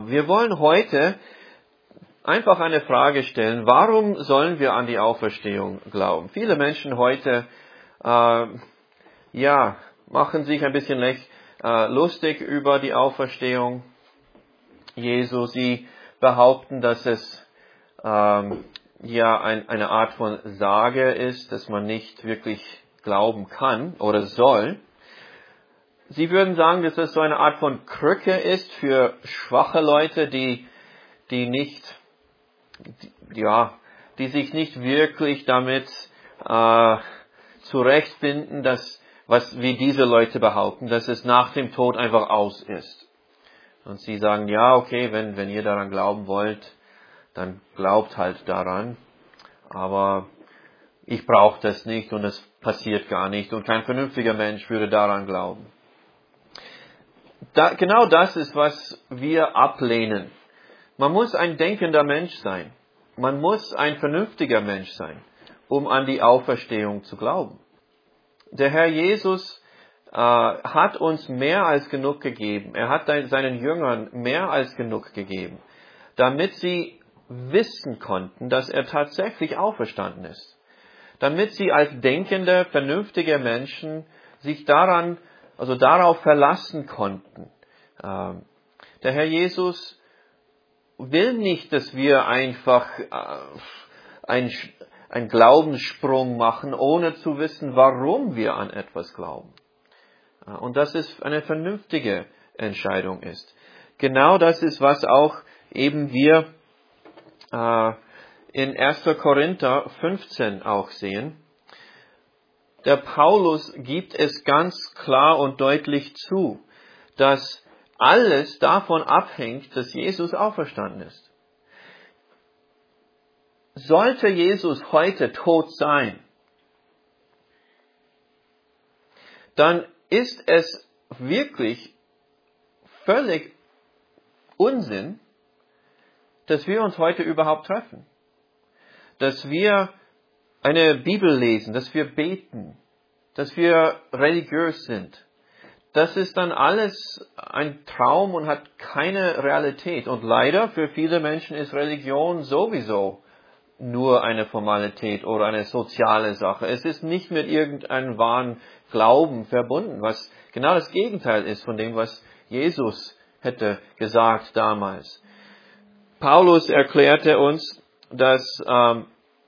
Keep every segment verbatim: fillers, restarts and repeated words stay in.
Wir wollen heute einfach eine Frage stellen. Warum sollen wir an die Auferstehung glauben? Viele Menschen heute äh, ja, machen sich ein bisschen lech, äh, lustig über die Auferstehung Jesu. Sie behaupten, dass es ähm, ja ein, eine Art von Sage ist, dass man nicht wirklich glauben kann oder soll. Sie würden sagen, dass es so eine Art von Krücke ist für schwache Leute, die, die nicht, die, ja, die sich nicht wirklich damit äh, zurechtfinden, dass, was, wie diese Leute behaupten, dass es nach dem Tod einfach aus ist. Und sie sagen, ja, okay, wenn, wenn ihr daran glauben wollt, dann glaubt halt daran. Aber ich brauche das nicht und es passiert gar nicht und kein vernünftiger Mensch würde daran glauben. Da, genau das ist, was wir ablehnen. Man muss ein denkender Mensch sein. Man muss ein vernünftiger Mensch sein, um an die Auferstehung zu glauben. Der Herr Jesus äh, hat uns mehr als genug gegeben. Er hat seinen Jüngern mehr als genug gegeben, damit sie wissen konnten, dass er tatsächlich auferstanden ist. Damit sie als denkende, vernünftige Menschen sich daran also darauf verlassen konnten. Ähm, der Herr Jesus will nicht, dass wir einfach äh, einen, einen Glaubenssprung machen, ohne zu wissen, warum wir an etwas glauben. Äh, und dass es eine vernünftige Entscheidung ist. Genau das ist, was auch eben wir äh, in erster Korinther fünfzehn auch sehen. Der Paulus gibt es ganz klar und deutlich zu, dass alles davon abhängt, dass Jesus auferstanden ist. Sollte Jesus heute tot sein, dann ist es wirklich völlig Unsinn, dass wir uns heute überhaupt treffen. Dass wir eine Bibel lesen, dass wir beten, dass wir religiös sind. Das ist dann alles ein Traum und hat keine Realität. Und leider für viele Menschen ist Religion sowieso nur eine Formalität oder eine soziale Sache. Es ist nicht mit irgendeinem wahren Glauben verbunden, was genau das Gegenteil ist von dem, was Jesus hätte gesagt damals. Paulus erklärte uns, dass ähm,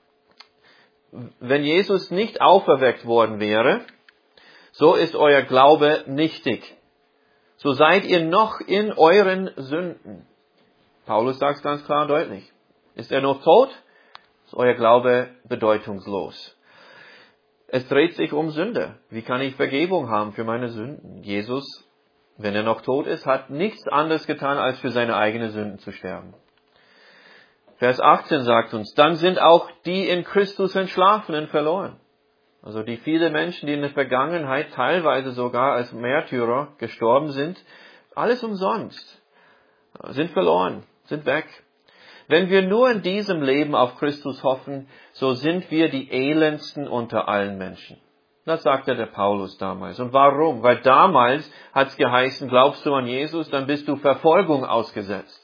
wenn Jesus nicht auferweckt worden wäre, so ist euer Glaube nichtig. So seid ihr noch in euren Sünden. Paulus sagt es ganz klar und deutlich. Ist er noch tot, ist euer Glaube bedeutungslos. Es dreht sich um Sünde. Wie kann ich Vergebung haben für meine Sünden? Jesus, wenn er noch tot ist, hat nichts anderes getan, als für seine eigenen Sünden zu sterben. Vers achtzehn sagt uns, dann sind auch die in Christus Entschlafenen verloren. Also die viele Menschen, die in der Vergangenheit teilweise sogar als Märtyrer gestorben sind, alles umsonst, sind verloren, sind weg. Wenn wir nur in diesem Leben auf Christus hoffen, so sind wir die elendsten unter allen Menschen. Das sagte der Paulus damals. Und warum? Weil damals hat es geheißen, glaubst du an Jesus, dann bist du Verfolgung ausgesetzt.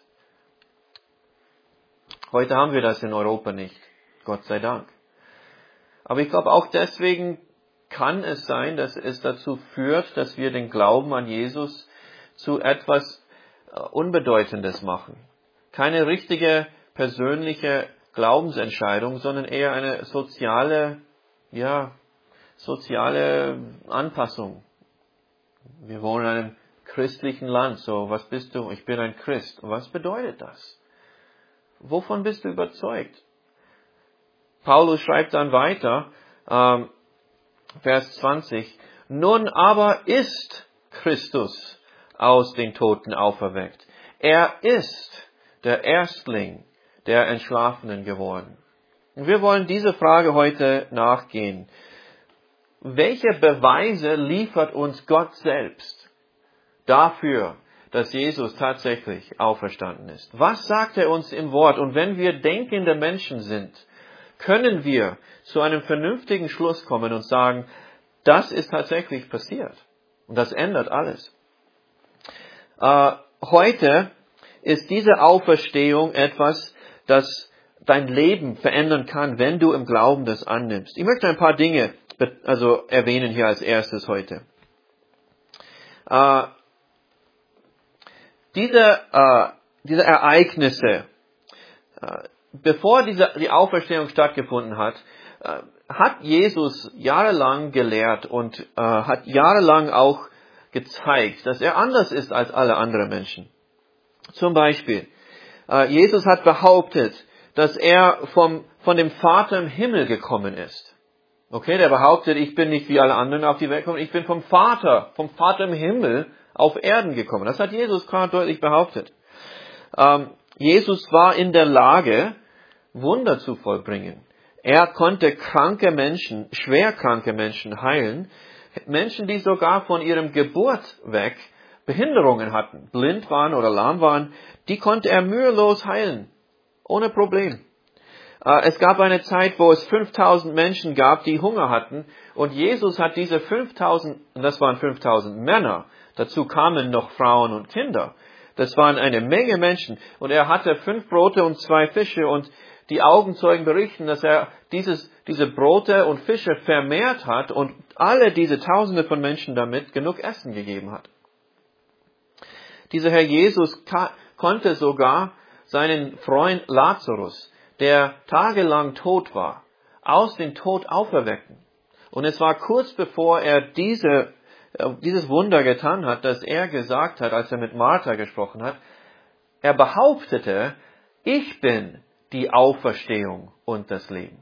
Heute haben wir das in Europa nicht, Gott sei Dank. Aber ich glaube, auch deswegen kann es sein, dass es dazu führt, dass wir den Glauben an Jesus zu etwas Unbedeutendes machen. Keine richtige persönliche Glaubensentscheidung, sondern eher eine soziale, ja, soziale Anpassung. Wir wohnen in einem christlichen Land. So, was bist du? Ich bin ein Christ. Was bedeutet das? Wovon bist du überzeugt? Paulus schreibt dann weiter, ähm, Vers zwanzig, nun aber ist Christus aus den Toten auferweckt. Er ist der Erstling der Entschlafenen geworden. Und wir wollen diese Frage heute nachgehen. Welche Beweise liefert uns Gott selbst dafür, dass Jesus tatsächlich auferstanden ist? Was sagt er uns im Wort? Und wenn wir denkende Menschen sind, können wir zu einem vernünftigen Schluss kommen und sagen, das ist tatsächlich passiert. Und das ändert alles. Äh, heute ist diese Auferstehung etwas, das dein Leben verändern kann, wenn du im Glauben das annimmst. Ich möchte ein paar Dinge also erwähnen hier als erstes heute. Äh, diese, äh, diese Ereignisse, äh, bevor diese, die Auferstehung stattgefunden hat, äh, hat Jesus jahrelang gelehrt und äh, hat jahrelang auch gezeigt, dass er anders ist als alle anderen Menschen. Zum Beispiel, äh, Jesus hat behauptet, dass er vom, von dem Vater im Himmel gekommen ist. Okay, der behauptet, ich bin nicht wie alle anderen auf die Welt gekommen, ich bin vom Vater, vom Vater im Himmel auf Erden gekommen. Das hat Jesus klar deutlich behauptet. Ähm, Jesus war in der Lage, Wunder zu vollbringen. Er konnte kranke Menschen, schwerkranke Menschen heilen. Menschen, die sogar von ihrem Geburt weg Behinderungen hatten, blind waren oder lahm waren, die konnte er mühelos heilen. Ohne Problem. Es gab eine Zeit, wo es fünftausend Menschen gab, die Hunger hatten. Und Jesus hat diese fünftausend, und das waren fünftausend Männer, dazu kamen noch Frauen und Kinder. Das waren eine Menge Menschen. Und er hatte fünf Brote und zwei Fische. Und die Augenzeugen berichten, dass er dieses, diese Brote und Fische vermehrt hat und alle diese Tausende von Menschen damit genug Essen gegeben hat. Dieser Herr Jesus ka- konnte sogar seinen Freund Lazarus, der tagelang tot war, aus dem Tod auferwecken. Und es war kurz bevor er diese, dieses Wunder getan hat, dass er gesagt hat, als er mit Martha gesprochen hat, er behauptete, ich bin die Auferstehung und das Leben.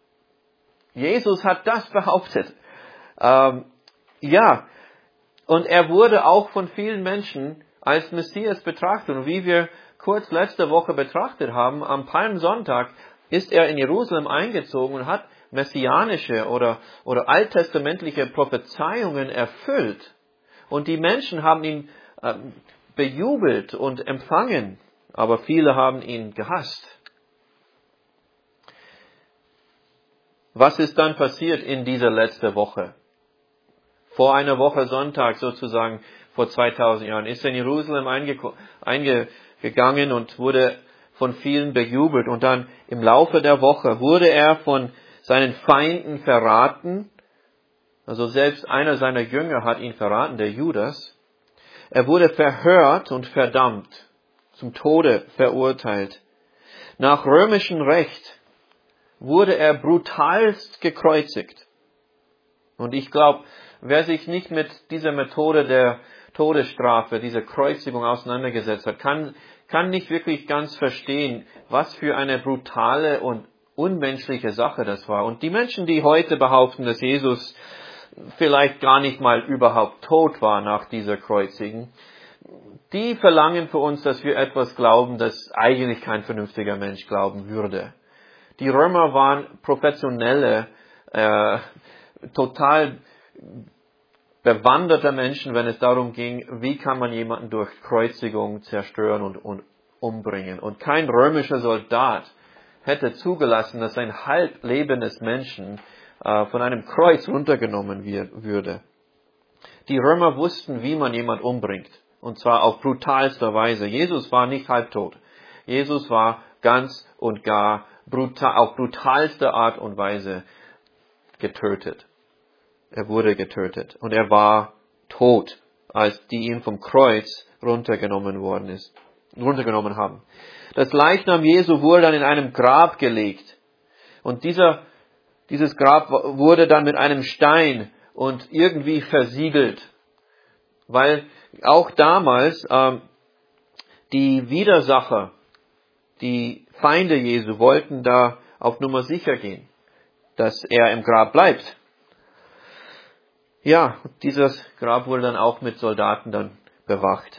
Jesus hat das behauptet. Ähm, ja, und er wurde auch von vielen Menschen als Messias betrachtet. Und wie wir kurz letzte Woche betrachtet haben, am Palmsonntag ist er in Jerusalem eingezogen und hat messianische oder, oder alttestamentliche Prophezeiungen erfüllt. Und die Menschen haben ihn äh, bejubelt und empfangen, aber viele haben ihn gehasst. Was ist dann passiert in dieser letzten Woche? Vor einer Woche Sonntag sozusagen, vor zweitausend Jahren, ist er in Jerusalem einge- eingegangen und wurde von vielen bejubelt. Und dann im Laufe der Woche wurde er von seinen Feinden verraten. Also selbst einer seiner Jünger hat ihn verraten, der Judas. Er wurde verhört und verdammt, zum Tode verurteilt. Nach römischem Recht wurde er brutalst gekreuzigt. Und ich glaube, wer sich nicht mit dieser Methode der Todesstrafe, dieser Kreuzigung auseinandergesetzt hat, kann, kann nicht wirklich ganz verstehen, was für eine brutale und unmenschliche Sache das war. Und die Menschen, die heute behaupten, dass Jesus vielleicht gar nicht mal überhaupt tot war nach dieser Kreuzigung, die verlangen für uns, dass wir etwas glauben, das eigentlich kein vernünftiger Mensch glauben würde. Die Römer waren professionelle, äh, total bewanderte Menschen, wenn es darum ging, wie kann man jemanden durch Kreuzigung zerstören und, und umbringen. Und kein römischer Soldat hätte zugelassen, dass ein halb lebendes Menschen äh, von einem Kreuz runtergenommen wird, würde. Die Römer wussten, wie man jemanden umbringt. Und zwar auf brutalster Weise. Jesus war nicht halbtot. Jesus war ganz und gar brutal, auf brutalste Art und Weise getötet. Er wurde getötet und er war tot, als die ihn vom Kreuz runtergenommen worden ist, runtergenommen haben. Das Leichnam Jesu wurde dann in einem Grab gelegt und dieser, dieses Grab wurde dann mit einem Stein und irgendwie versiegelt, weil auch damals ähm, die Widersacher, die Feinde Jesu wollten da auf Nummer sicher gehen, dass er im Grab bleibt. Ja, dieses Grab wurde dann auch mit Soldaten dann bewacht.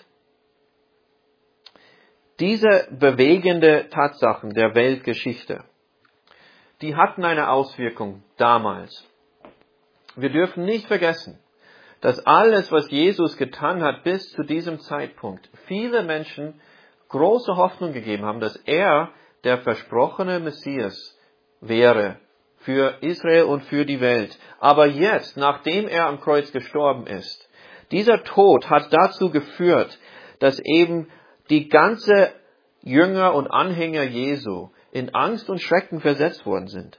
Diese bewegende Tatsachen der Weltgeschichte, die hatten eine Auswirkung damals. Wir dürfen nicht vergessen, dass alles, was Jesus getan hat bis zu diesem Zeitpunkt, viele Menschen große Hoffnung gegeben haben, dass er der versprochene Messias wäre für Israel und für die Welt. Aber jetzt, nachdem er am Kreuz gestorben ist, dieser Tod hat dazu geführt, dass eben die ganze Jünger und Anhänger Jesu in Angst und Schrecken versetzt worden sind.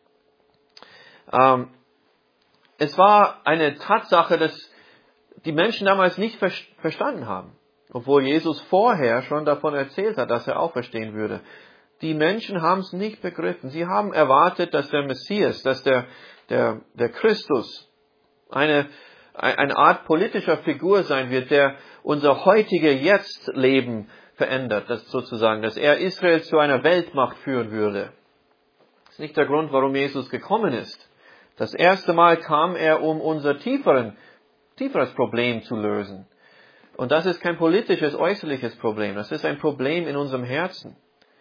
Ähm, es war eine Tatsache, dass die Menschen damals nicht ver- verstanden haben, obwohl Jesus vorher schon davon erzählt hat, dass er auferstehen würde. Die Menschen haben es nicht begriffen. Sie haben erwartet, dass der Messias, dass der, der, der Christus eine, eine Art politischer Figur sein wird, der unser heutige Jetzt-Leben verändert, das sozusagen, dass er Israel zu einer Weltmacht führen würde. Das ist nicht der Grund, warum Jesus gekommen ist. Das erste Mal kam er, um unser tieferen, tieferes Problem zu lösen. Und das ist kein politisches, äußerliches Problem. Das ist ein Problem in unserem Herzen.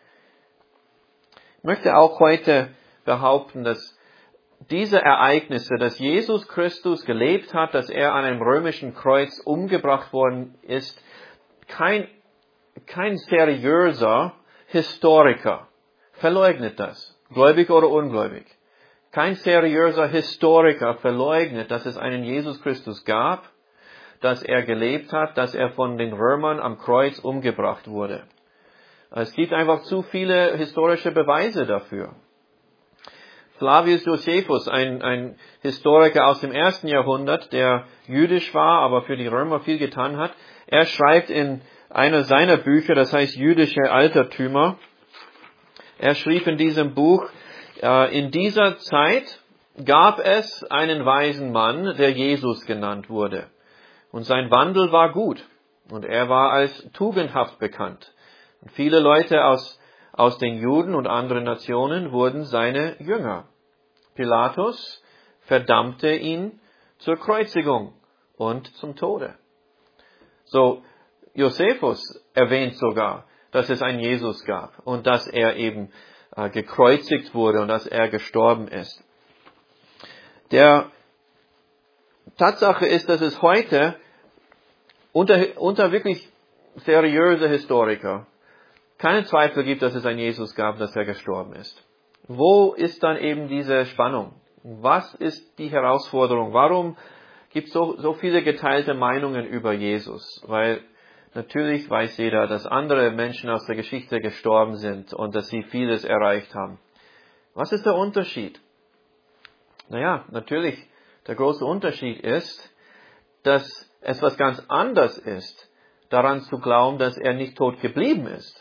Ich möchte auch heute behaupten, dass diese Ereignisse, dass Jesus Christus gelebt hat, dass er an einem römischen Kreuz umgebracht worden ist, kein, kein seriöser Historiker verleugnet das, gläubig oder ungläubig. Kein seriöser Historiker verleugnet, dass es einen Jesus Christus gab, dass er gelebt hat, dass er von den Römern am Kreuz umgebracht wurde. Es gibt einfach zu viele historische Beweise dafür. Flavius Josephus, ein, ein Historiker aus dem ersten Jahrhundert, der jüdisch war, aber für die Römer viel getan hat, er schreibt in einer seiner Bücher, das heißt Jüdische Altertümer, er schrieb in diesem Buch, äh, in dieser Zeit gab es einen weisen Mann, der Jesus genannt wurde. Und sein Wandel war gut und er war als tugendhaft bekannt. Und viele Leute aus, aus den Juden und anderen Nationen wurden seine Jünger. Pilatus verdammte ihn zur Kreuzigung und zum Tode. So, Josephus erwähnt sogar, dass es einen Jesus gab und dass er eben äh, gekreuzigt wurde und dass er gestorben ist. Der Tatsache ist, dass es heute unter, unter wirklich seriöse Historiker keine Zweifel gibt, dass es einen Jesus gab, dass er gestorben ist. Wo ist dann eben diese Spannung? Was ist die Herausforderung? Warum gibt es so, so viele geteilte Meinungen über Jesus? Weil natürlich weiß jeder, dass andere Menschen aus der Geschichte gestorben sind und dass sie vieles erreicht haben. Was ist der Unterschied? Naja, natürlich, der große Unterschied ist, dass es was ganz anderes ist, daran zu glauben, dass er nicht tot geblieben ist.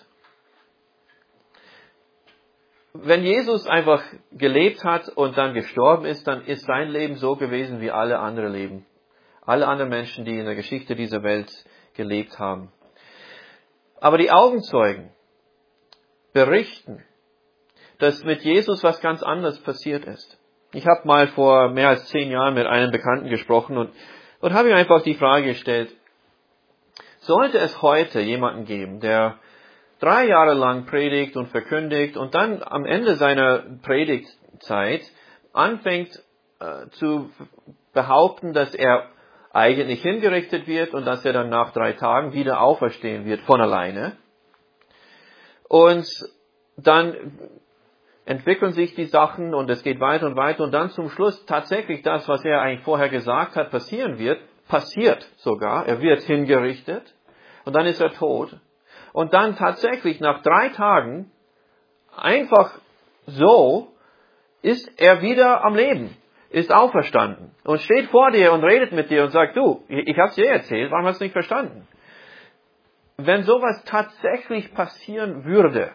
Wenn Jesus einfach gelebt hat und dann gestorben ist, dann ist sein Leben so gewesen wie alle anderen Leben. Alle anderen Menschen, die in der Geschichte dieser Welt gelebt haben. Aber die Augenzeugen berichten, dass mit Jesus was ganz anderes passiert ist. Ich habe mal vor mehr als zehn Jahren mit einem Bekannten gesprochen und, und habe ihm einfach die Frage gestellt, sollte es heute jemanden geben, der drei Jahre lang predigt und verkündigt und dann am Ende seiner Predigtzeit anfängt äh, zu behaupten, dass er eigentlich hingerichtet wird und dass er dann nach drei Tagen wieder auferstehen wird von alleine. Und dann entwickeln sich die Sachen und es geht weiter und weiter und dann zum Schluss tatsächlich das, was er eigentlich vorher gesagt hat, passieren wird, passiert sogar. Er wird hingerichtet und dann ist er tot. Und dann tatsächlich nach drei Tagen, einfach so, ist er wieder am Leben, ist auferstanden und steht vor dir und redet mit dir und sagt, du, ich habe es dir erzählt, warum hast du nicht verstanden? Wenn sowas tatsächlich passieren würde,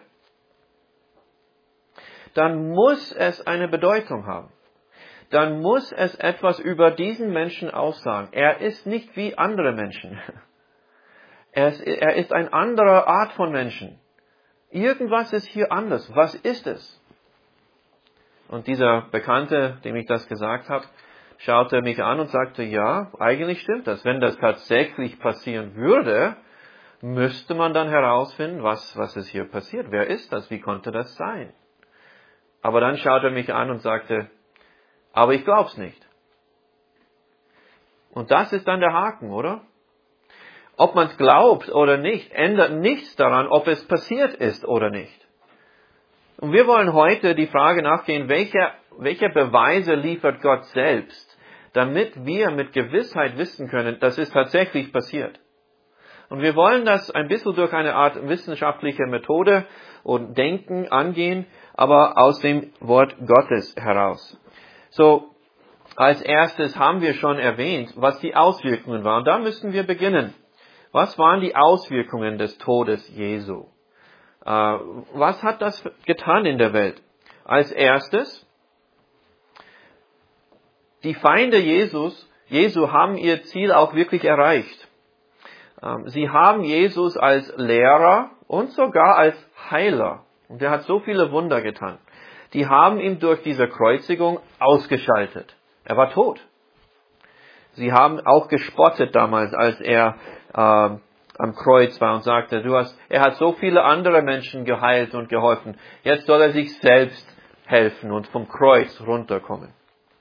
dann muss es eine Bedeutung haben. Dann muss es etwas über diesen Menschen aussagen. Er ist nicht wie andere Menschen. Er ist, er ist eine andere Art von Menschen. Irgendwas ist hier anders. Was ist es? Und dieser Bekannte, dem ich das gesagt habe, schaute mich an und sagte, ja, eigentlich stimmt das. Wenn das tatsächlich passieren würde, müsste man dann herausfinden, was, was ist hier passiert. Wer ist das? Wie konnte das sein? Aber dann schaute er mich an und sagte, aber ich glaub's nicht. Und das ist dann der Haken, oder? Ob man es glaubt oder nicht, ändert nichts daran, ob es passiert ist oder nicht. Und wir wollen heute die Frage nachgehen, welche, welche Beweise liefert Gott selbst, damit wir mit Gewissheit wissen können, dass es tatsächlich passiert. Und wir wollen das ein bisschen durch eine Art wissenschaftliche Methode und Denken angehen, aber aus dem Wort Gottes heraus. So, als erstes haben wir schon erwähnt, was die Auswirkungen waren. Da müssen wir beginnen. Was waren die Auswirkungen des Todes Jesu? Äh, was hat das getan in der Welt? Als erstes, die Feinde Jesus, Jesu haben ihr Ziel auch wirklich erreicht. Ähm, sie haben Jesus als Lehrer und sogar als Heiler, und er hat so viele Wunder getan, die haben ihn durch diese Kreuzigung ausgeschaltet. Er war tot. Sie haben auch gespottet damals, als er äh, am Kreuz war und sagte, du hast, er hat so viele andere Menschen geheilt und geholfen. Jetzt soll er sich selbst helfen und vom Kreuz runterkommen.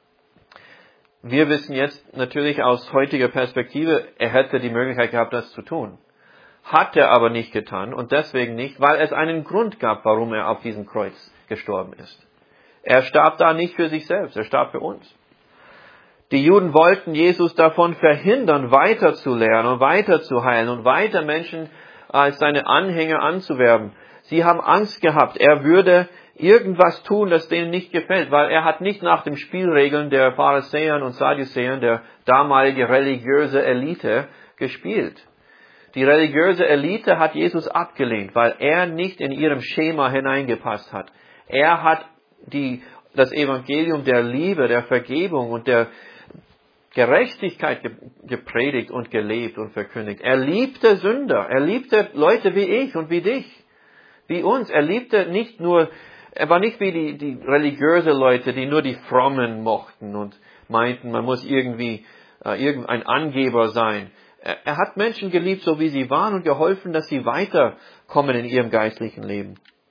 Wir wissen jetzt natürlich aus heutiger Perspektive, er hätte die Möglichkeit gehabt, das zu tun. Hat er aber nicht getan und deswegen nicht, weil es einen Grund gab, warum er auf diesem Kreuz gestorben ist. Er starb da nicht für sich selbst, er starb für uns. Die Juden wollten Jesus davon verhindern, weiter zu lernen und weiter zu heilen und weiter Menschen als seine Anhänger anzuwerben. Sie haben Angst gehabt, er würde irgendwas tun, das denen nicht gefällt, weil er hat nicht nach den Spielregeln der Pharisäer und Sadduzäer, der damalige religiöse Elite, gespielt. Die religiöse Elite hat Jesus abgelehnt, weil er nicht in ihrem Schema hineingepasst hat. Er hat die, das Evangelium der Liebe, der Vergebung und der Gerechtigkeit gepredigt und gelebt und verkündigt. Er liebte Sünder. Er liebte Leute wie ich und wie dich, wie uns. Er liebte nicht nur, er war nicht wie die, die religiöse Leute, die nur die Frommen mochten und meinten, man muss irgendwie äh, irgendein Angeber sein. Er, er hat Menschen geliebt, so wie sie waren, und geholfen, dass sie weiterkommen in ihrem geistlichen Leben.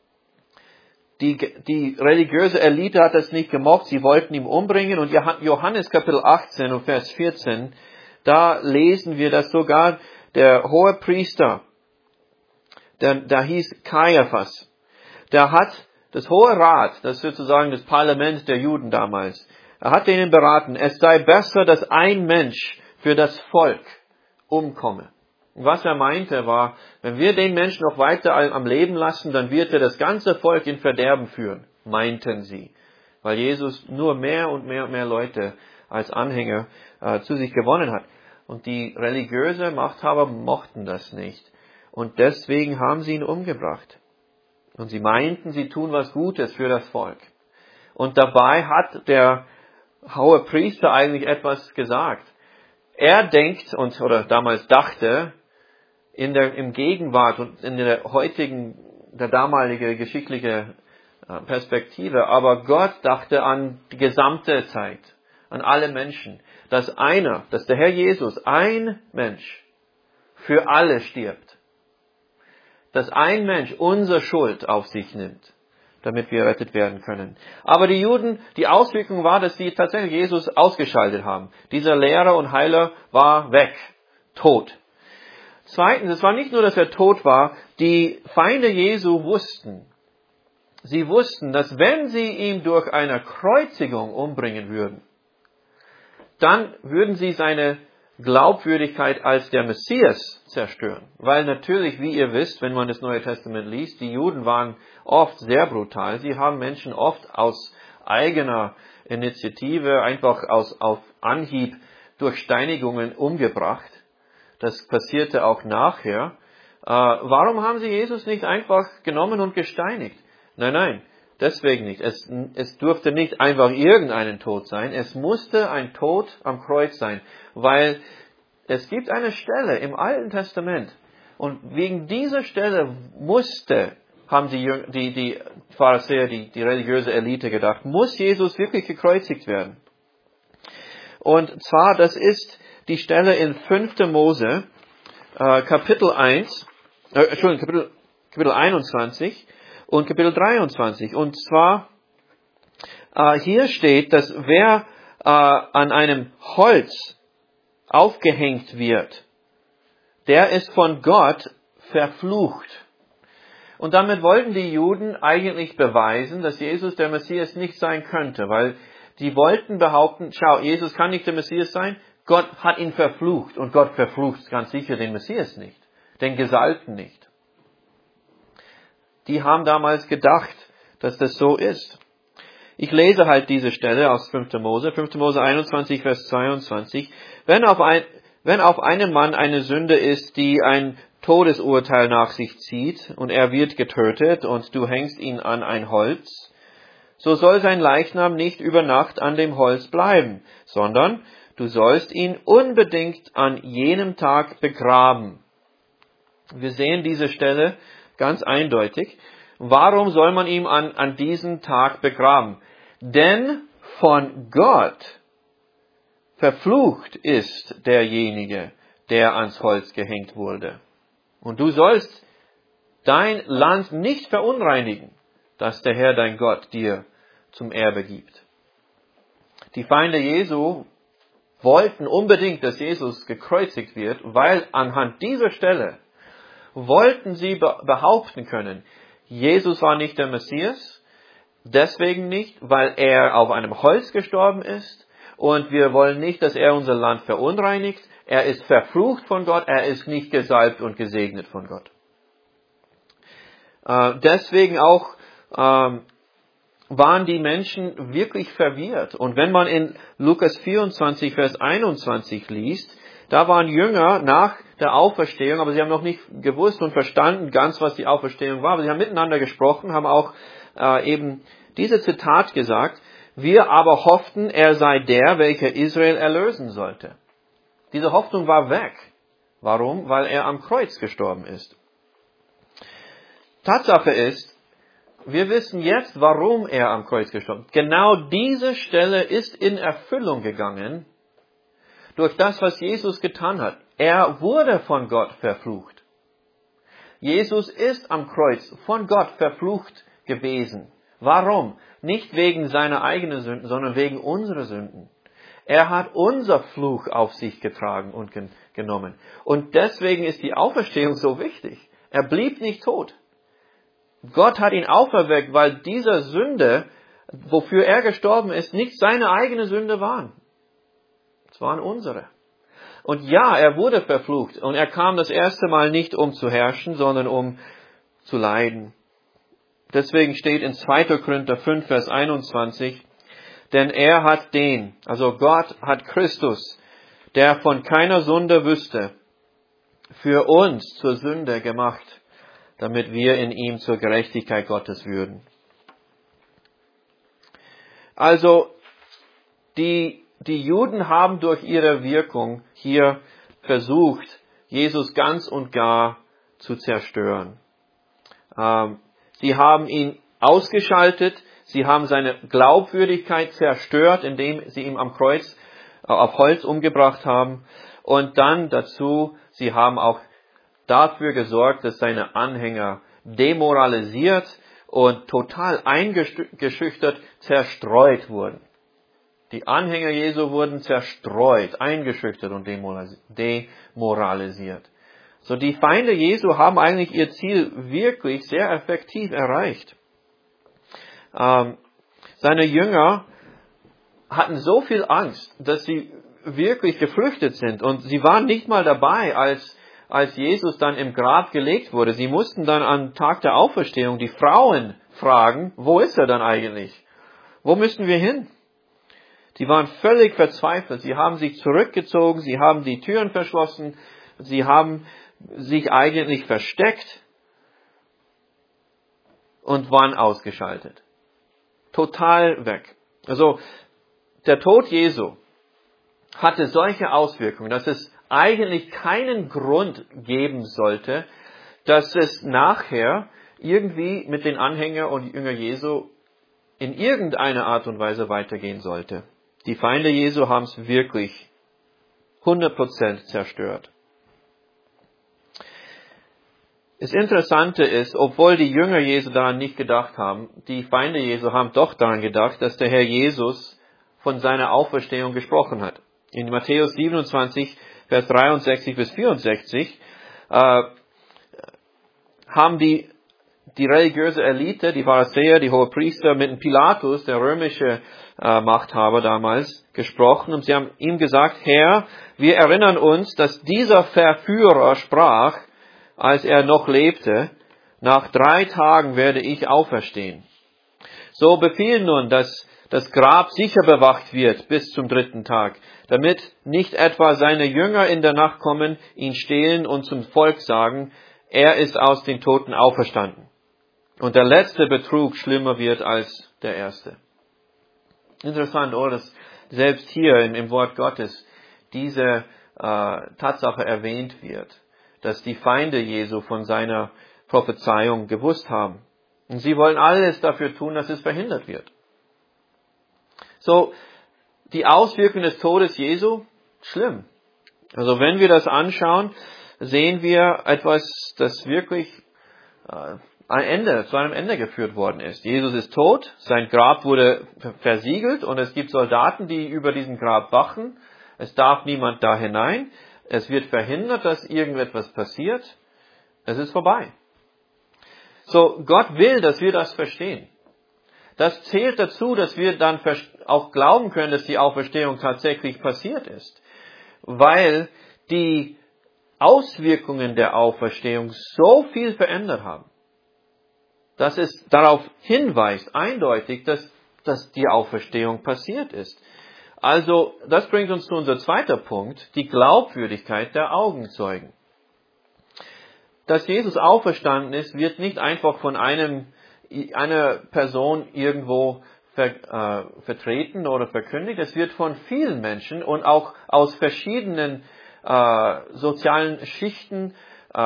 Die, die religiöse Elite hat das nicht gemocht, sie wollten ihn umbringen. Und Johannes Kapitel achtzehn und Vers vierzehn, da lesen wir, dass sogar der hohe Priester, der, der hieß Kaiaphas, der hat das Hohe Rat, das ist sozusagen das Parlament der Juden damals, er hat denen beraten, es sei besser, dass ein Mensch für das Volk umkomme. Und was er meinte war, wenn wir den Menschen noch weiter am Leben lassen, dann wird er das ganze Volk in Verderben führen, meinten sie. Weil Jesus nur mehr und mehr und mehr Leute als Anhänger äh, zu sich gewonnen hat. Und die religiöse Machthaber mochten das nicht. Und deswegen haben sie ihn umgebracht. Und sie meinten, sie tun was Gutes für das Volk. Und dabei hat der hohe Priester eigentlich etwas gesagt. Er denkt und oder damals dachte, in der, im Gegenwart und in der heutigen, der damalige geschichtliche Perspektive. Aber Gott dachte an die gesamte Zeit, an alle Menschen. Dass einer, dass der Herr Jesus, ein Mensch, für alle stirbt. Dass ein Mensch unsere Schuld auf sich nimmt, damit wir errettet werden können. Aber die Juden, die Auswirkung war, dass sie tatsächlich Jesus ausgeschaltet haben. Dieser Lehrer und Heiler war weg, tot. Zweitens, es war nicht nur, dass er tot war, die Feinde Jesu wussten, sie wussten, dass wenn sie ihn durch eine Kreuzigung umbringen würden, dann würden sie seine Glaubwürdigkeit als der Messias zerstören. Weil natürlich, wie ihr wisst, wenn man das Neue Testament liest, die Juden waren oft sehr brutal. Sie haben Menschen oft aus eigener Initiative, einfach aus, auf Anhieb durch Steinigungen umgebracht. Das passierte auch nachher. Äh, warum haben sie Jesus nicht einfach genommen und gesteinigt? Nein, nein, deswegen nicht. Es, es durfte nicht einfach irgendeinen Tod sein. Es musste ein Tod am Kreuz sein, weil es gibt eine Stelle im Alten Testament und wegen dieser Stelle musste, haben die, die, die Pharisäer, die, die religiöse Elite gedacht, muss Jesus wirklich gekreuzigt werden. Und zwar, das ist die Stelle in fünfter Mose, äh, Kapitel eins, äh, Entschuldigung, Kapitel, Kapitel einundzwanzig und Kapitel dreiundzwanzig. Und zwar, äh, hier steht, dass wer äh, an einem Holz aufgehängt wird, der ist von Gott verflucht. Und damit wollten die Juden eigentlich beweisen, dass Jesus der Messias nicht sein könnte, weil die wollten behaupten, schau, Jesus kann nicht der Messias sein, Gott hat ihn verflucht und Gott verflucht ganz sicher den Messias nicht. den Gesalbten nicht. Die haben damals gedacht, dass das so ist. Ich lese halt diese Stelle aus fünfter Mose, fünfter Mose einundzwanzig, Vers zweiundzwanzig. Wenn auf, ein, wenn auf einem Mann eine Sünde ist, die ein Todesurteil nach sich zieht und er wird getötet und du hängst ihn an ein Holz, so soll sein Leichnam nicht über Nacht an dem Holz bleiben, sondern du sollst ihn unbedingt an jenem Tag begraben. Wir sehen diese Stelle ganz eindeutig. Warum soll man ihn an, an diesem Tag begraben? Denn von Gott verflucht ist derjenige, der ans Holz gehängt wurde. Und du sollst dein Land nicht verunreinigen, das der Herr dein Gott dir zum Erbe gibt. Die Feinde Jesu wollten unbedingt, dass Jesus gekreuzigt wird, weil anhand dieser Stelle wollten sie behaupten können, Jesus war nicht der Messias, deswegen nicht, weil er auf einem Holz gestorben ist und wir wollen nicht, dass er unser Land verunreinigt. Er ist verflucht von Gott, er ist nicht gesalbt und gesegnet von Gott. Äh, deswegen auch ähm, waren die Menschen wirklich verwirrt. Und wenn man in Lukas vierundzwanzig, Vers einundzwanzig liest, da waren Jünger nach der Auferstehung, aber sie haben noch nicht gewusst und verstanden ganz, was die Auferstehung war. Aber sie haben miteinander gesprochen, haben auch äh, eben diese Zitat gesagt, wir aber hofften, er sei der, welcher Israel erlösen sollte. Diese Hoffnung war weg. Warum? Weil er am Kreuz gestorben ist. Tatsache ist, wir wissen jetzt, warum er am Kreuz gestorben ist. Genau diese Stelle ist in Erfüllung gegangen durch das, was Jesus getan hat. Er wurde von Gott verflucht. Jesus ist am Kreuz von Gott verflucht gewesen. Warum? Nicht wegen seiner eigenen Sünden, sondern wegen unserer Sünden. Er hat unser Fluch auf sich getragen und gen- genommen. Und deswegen ist die Auferstehung so wichtig. Er blieb nicht tot. Gott hat ihn auferweckt, weil diese Sünde, wofür er gestorben ist, nicht seine eigene Sünde waren. Es waren unsere. Und ja, er wurde verflucht. Und er kam das erste Mal nicht, um zu herrschen, sondern um zu leiden. Deswegen steht in zweiter Korinther fünf, Vers einundzwanzig, denn er hat den, also Gott hat Christus, der von keiner Sünde wüsste, für uns zur Sünde gemacht, damit wir in ihm zur Gerechtigkeit Gottes würden. Also, die, die Juden haben durch ihre Wirkung hier versucht, Jesus ganz und gar zu zerstören. Ähm, sie haben ihn ausgeschaltet, sie haben seine Glaubwürdigkeit zerstört, indem sie ihn am Kreuz äh, auf Holz umgebracht haben. Und dann dazu, sie haben auch dafür gesorgt, dass seine Anhänger demoralisiert und total eingeschüchtert, zerstreut wurden. Die Anhänger Jesu wurden zerstreut, eingeschüchtert und demoralisiert. So, die Feinde Jesu haben eigentlich ihr Ziel wirklich sehr effektiv erreicht. Ähm, seine Jünger hatten so viel Angst, dass sie wirklich geflüchtet sind und sie waren nicht mal dabei, als als Jesus dann im Grab gelegt wurde. Sie mussten dann am Tag der Auferstehung die Frauen fragen, wo ist er dann eigentlich? Wo müssen wir hin? Die waren völlig verzweifelt. Sie haben sich zurückgezogen, sie haben die Türen verschlossen, sie haben sich eigentlich versteckt und waren ausgeschaltet. Total weg. Also, der Tod Jesu hatte solche Auswirkungen, dass es eigentlich keinen Grund geben sollte, dass es nachher irgendwie mit den Anhängern und Jünger Jesu in irgendeiner Art und Weise weitergehen sollte. Die Feinde Jesu haben es wirklich hundert Prozent zerstört. Das Interessante ist, obwohl die Jünger Jesu daran nicht gedacht haben, die Feinde Jesu haben doch daran gedacht, dass der Herr Jesus von seiner Auferstehung gesprochen hat. In Matthäus siebenundzwanzig, Vers dreiundsechzig bis vierundsechzig, äh, haben die, die religiöse Elite, die Pharisäer, die Hohepriester mit dem Pilatus, der römische äh, Machthaber damals, gesprochen und sie haben ihm gesagt, Herr, wir erinnern uns, dass dieser Verführer sprach, als er noch lebte, nach drei Tagen werde ich auferstehen. So befiehl nun, dass das Grab sicher bewacht wird bis zum dritten Tag, damit nicht etwa seine Jünger in der Nacht kommen, ihn stehlen und zum Volk sagen, er ist aus den Toten auferstanden. Und der letzte Betrug schlimmer wird als der erste. Interessant, oder? Dass selbst hier im, im Wort Gottes diese äh, Tatsache erwähnt wird, dass die Feinde Jesu von seiner Prophezeiung gewusst haben. Und sie wollen alles dafür tun, dass es verhindert wird. So, die Auswirkungen des Todes Jesu, schlimm. Also wenn wir das anschauen, sehen wir etwas, das wirklich äh, ein Ende, zu einem Ende geführt worden ist. Jesus ist tot, sein Grab wurde versiegelt und es gibt Soldaten, die über diesem Grab wachen. Es darf niemand da hinein. Es wird verhindert, dass irgendetwas passiert. Es ist vorbei. So, Gott will, dass wir das verstehen. Das zählt dazu, dass wir dann auch glauben können, dass die Auferstehung tatsächlich passiert ist. Weil die Auswirkungen der Auferstehung so viel verändert haben, dass es darauf hinweist, eindeutig, dass, dass die Auferstehung passiert ist. Also, das bringt uns zu unserem zweiten Punkt, die Glaubwürdigkeit der Augenzeugen. Dass Jesus auferstanden ist, wird nicht einfach von einem, einer Person irgendwo ver, äh, vertreten oder verkündigt. Es wird von vielen Menschen und auch aus verschiedenen äh, sozialen Schichten, äh,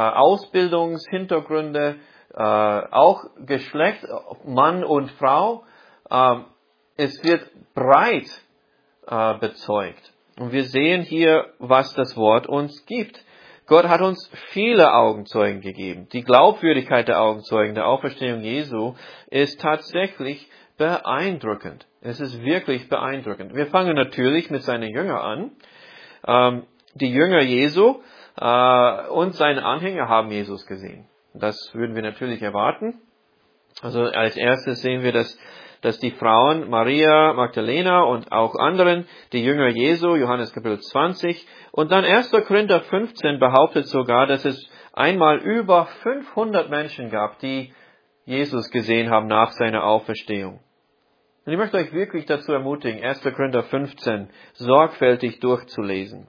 Ausbildungshintergründe, äh, auch Geschlecht, Mann und Frau, äh, es wird breit äh, bezeugt. Und wir sehen hier, was das Wort uns gibt. Gott hat uns viele Augenzeugen gegeben. Die Glaubwürdigkeit der Augenzeugen der Auferstehung Jesu ist tatsächlich beeindruckend. Es ist wirklich beeindruckend. Wir fangen natürlich mit seinen Jüngern an. Ähm, die Jünger Jesu äh, und seine Anhänger haben Jesus gesehen. Das würden wir natürlich erwarten. Also als erstes sehen wir, dass dass die Frauen Maria, Magdalena und auch anderen, die Jünger Jesu, Johannes Kapitel zwanzig, und dann erster Korinther fünfzehn behauptet sogar, dass es einmal über fünfhundert Menschen gab, die Jesus gesehen haben nach seiner Auferstehung. Und ich möchte euch wirklich dazu ermutigen, erster Korinther fünfzehn sorgfältig durchzulesen.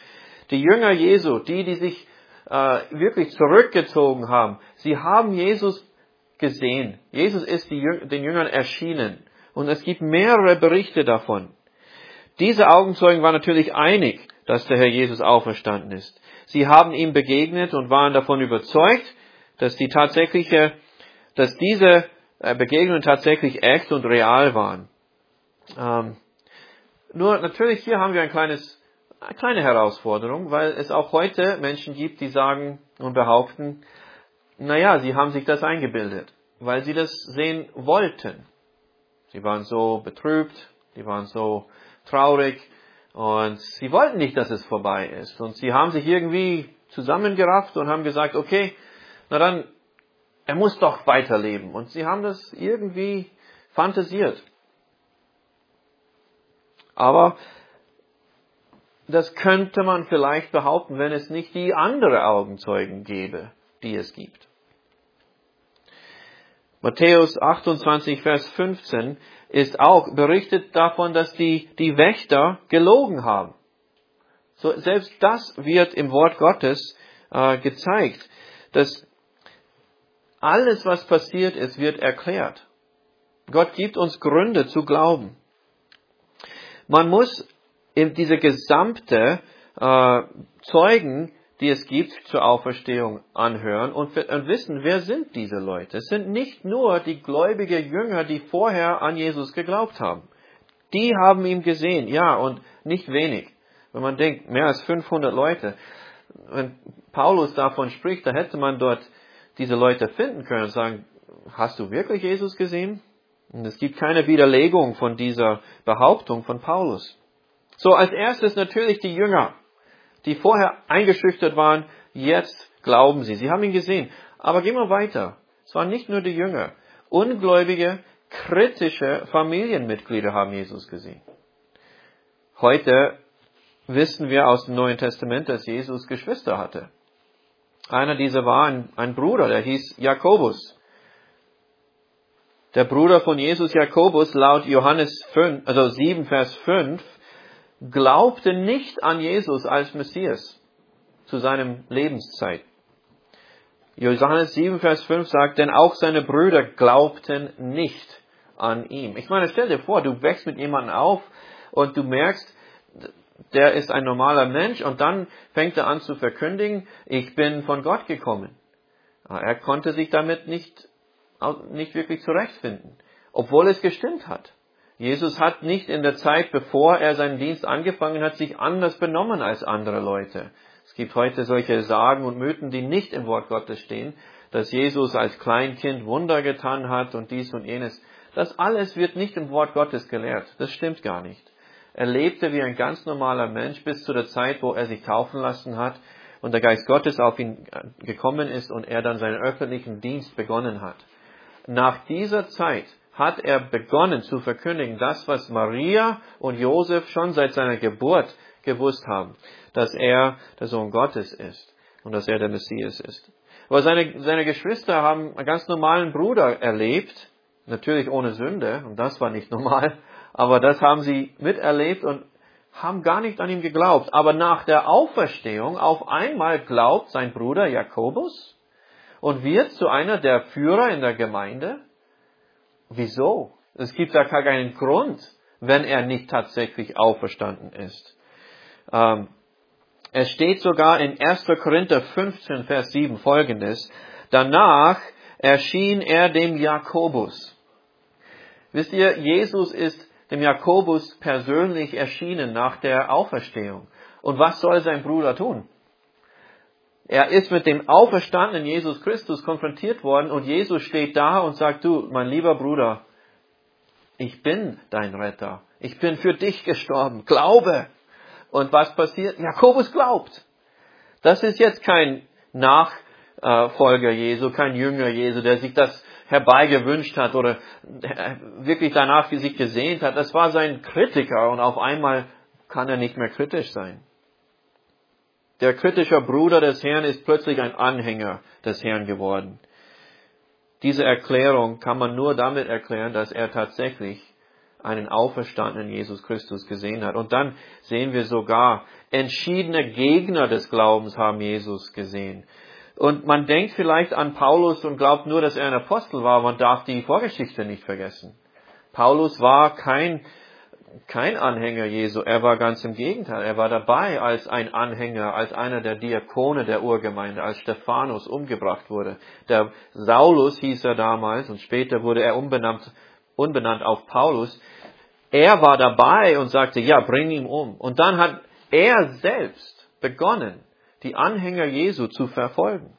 Die Jünger Jesu, die, die sich äh, wirklich zurückgezogen haben, sie haben Jesus gesehen. Jesus ist die Jüng- den Jüngern erschienen. Und es gibt mehrere Berichte davon. Diese Augenzeugen waren natürlich einig, dass der Herr Jesus auferstanden ist. Sie haben ihm begegnet und waren davon überzeugt, dass die tatsächliche, dass diese Begegnungen tatsächlich echt und real waren. Ähm, nur natürlich hier haben wir ein kleines, eine kleine Herausforderung, weil es auch heute Menschen gibt, die sagen und behaupten, naja, sie haben sich das eingebildet, weil sie das sehen wollten. Sie waren so betrübt, sie waren so traurig und sie wollten nicht, dass es vorbei ist. Und sie haben sich irgendwie zusammengerafft und haben gesagt, okay, na dann, er muss doch weiterleben. Und sie haben das irgendwie fantasiert. Aber das könnte man vielleicht behaupten, wenn es nicht die andere Augenzeugen gäbe, die es gibt. Matthäus achtundzwanzig, Vers fünfzehn ist auch berichtet davon, dass die, die Wächter gelogen haben. So, selbst das wird im Wort Gottes äh, gezeigt, dass alles, was passiert ist, wird erklärt. Gott gibt uns Gründe zu glauben. Man muss in diese gesamte äh, Zeugen, die es gibt, zur Auferstehung anhören und, und wissen, wer sind diese Leute. Es sind nicht nur die gläubigen Jünger, die vorher an Jesus geglaubt haben. Die haben ihn gesehen, ja, und nicht wenig. Wenn man denkt, mehr als fünfhundert Leute. Wenn Paulus davon spricht, da hätte man dort diese Leute finden können und sagen, hast du wirklich Jesus gesehen? Und es gibt keine Widerlegung von dieser Behauptung von Paulus. So, als erstes natürlich die Jünger, die vorher eingeschüchtert waren, jetzt glauben sie. Sie haben ihn gesehen. Aber gehen wir weiter. Es waren nicht nur die Jünger. Ungläubige, kritische Familienmitglieder haben Jesus gesehen. Heute wissen wir aus dem Neuen Testament, dass Jesus Geschwister hatte. Einer dieser war ein, ein Bruder, der hieß Jakobus. Der Bruder von Jesus, Jakobus, laut Johannes fünf, also sieben, Vers fünf, glaubte nicht an Jesus als Messias zu seinem Lebenszeit. Johannes sieben, Vers fünf sagt, denn auch seine Brüder glaubten nicht an ihm. Ich meine, stell dir vor, du wächst mit jemandem auf und du merkst, der ist ein normaler Mensch und dann fängt er an zu verkündigen, ich bin von Gott gekommen. Er konnte sich damit nicht, nicht wirklich zurechtfinden, obwohl es gestimmt hat. Jesus hat nicht in der Zeit, bevor er seinen Dienst angefangen hat, sich anders benommen als andere Leute. Es gibt heute solche Sagen und Mythen, die nicht im Wort Gottes stehen, dass Jesus als Kleinkind Wunder getan hat und dies und jenes. Das alles wird nicht im Wort Gottes gelehrt. Das stimmt gar nicht. Er lebte wie ein ganz normaler Mensch bis zu der Zeit, wo er sich taufen lassen hat und der Geist Gottes auf ihn gekommen ist und er dann seinen öffentlichen Dienst begonnen hat. Nach dieser Zeit hat er begonnen zu verkündigen, das, was Maria und Josef schon seit seiner Geburt gewusst haben, dass er der Sohn Gottes ist und dass er der Messias ist. Aber seine, seine Geschwister haben einen ganz normalen Bruder erlebt, natürlich ohne Sünde, und das war nicht normal, aber das haben sie miterlebt und haben gar nicht an ihm geglaubt. Aber nach der Auferstehung auf einmal glaubt sein Bruder Jakobus und wird zu einer der Führer in der Gemeinde. Wieso? Es gibt da gar keinen Grund, wenn er nicht tatsächlich auferstanden ist. Ähm, es steht sogar in erster Korinther fünfzehn, Vers sieben folgendes. Danach erschien er dem Jakobus. Wisst ihr, Jesus ist dem Jakobus persönlich erschienen nach der Auferstehung. Und was soll sein Bruder tun? Er ist mit dem auferstandenen Jesus Christus konfrontiert worden und Jesus steht da und sagt, du, mein lieber Bruder, ich bin dein Retter. Ich bin für dich gestorben. Glaube. Und was passiert? Jakobus glaubt. Das ist jetzt kein Nachfolger Jesu, kein Jünger Jesu, der sich das herbeigewünscht hat oder wirklich danach für sich gesehnt hat. Das war sein Kritiker und auf einmal kann er nicht mehr kritisch sein. Der kritische Bruder des Herrn ist plötzlich ein Anhänger des Herrn geworden. Diese Erklärung kann man nur damit erklären, dass er tatsächlich einen auferstandenen Jesus Christus gesehen hat. Und dann sehen wir sogar, entschiedene Gegner des Glaubens haben Jesus gesehen. Und man denkt vielleicht an Paulus und glaubt nur, dass er ein Apostel war. Man darf die Vorgeschichte nicht vergessen. Paulus war kein, kein Anhänger Jesu. Er war ganz im Gegenteil. Er war dabei als ein Anhänger, als einer der Diakone der Urgemeinde, als Stephanus umgebracht wurde. Der Saulus hieß er damals und später wurde er umbenannt, unbenannt auf Paulus. Er war dabei und sagte, ja, bring ihn um. Und dann hat er selbst begonnen, die Anhänger Jesu zu verfolgen.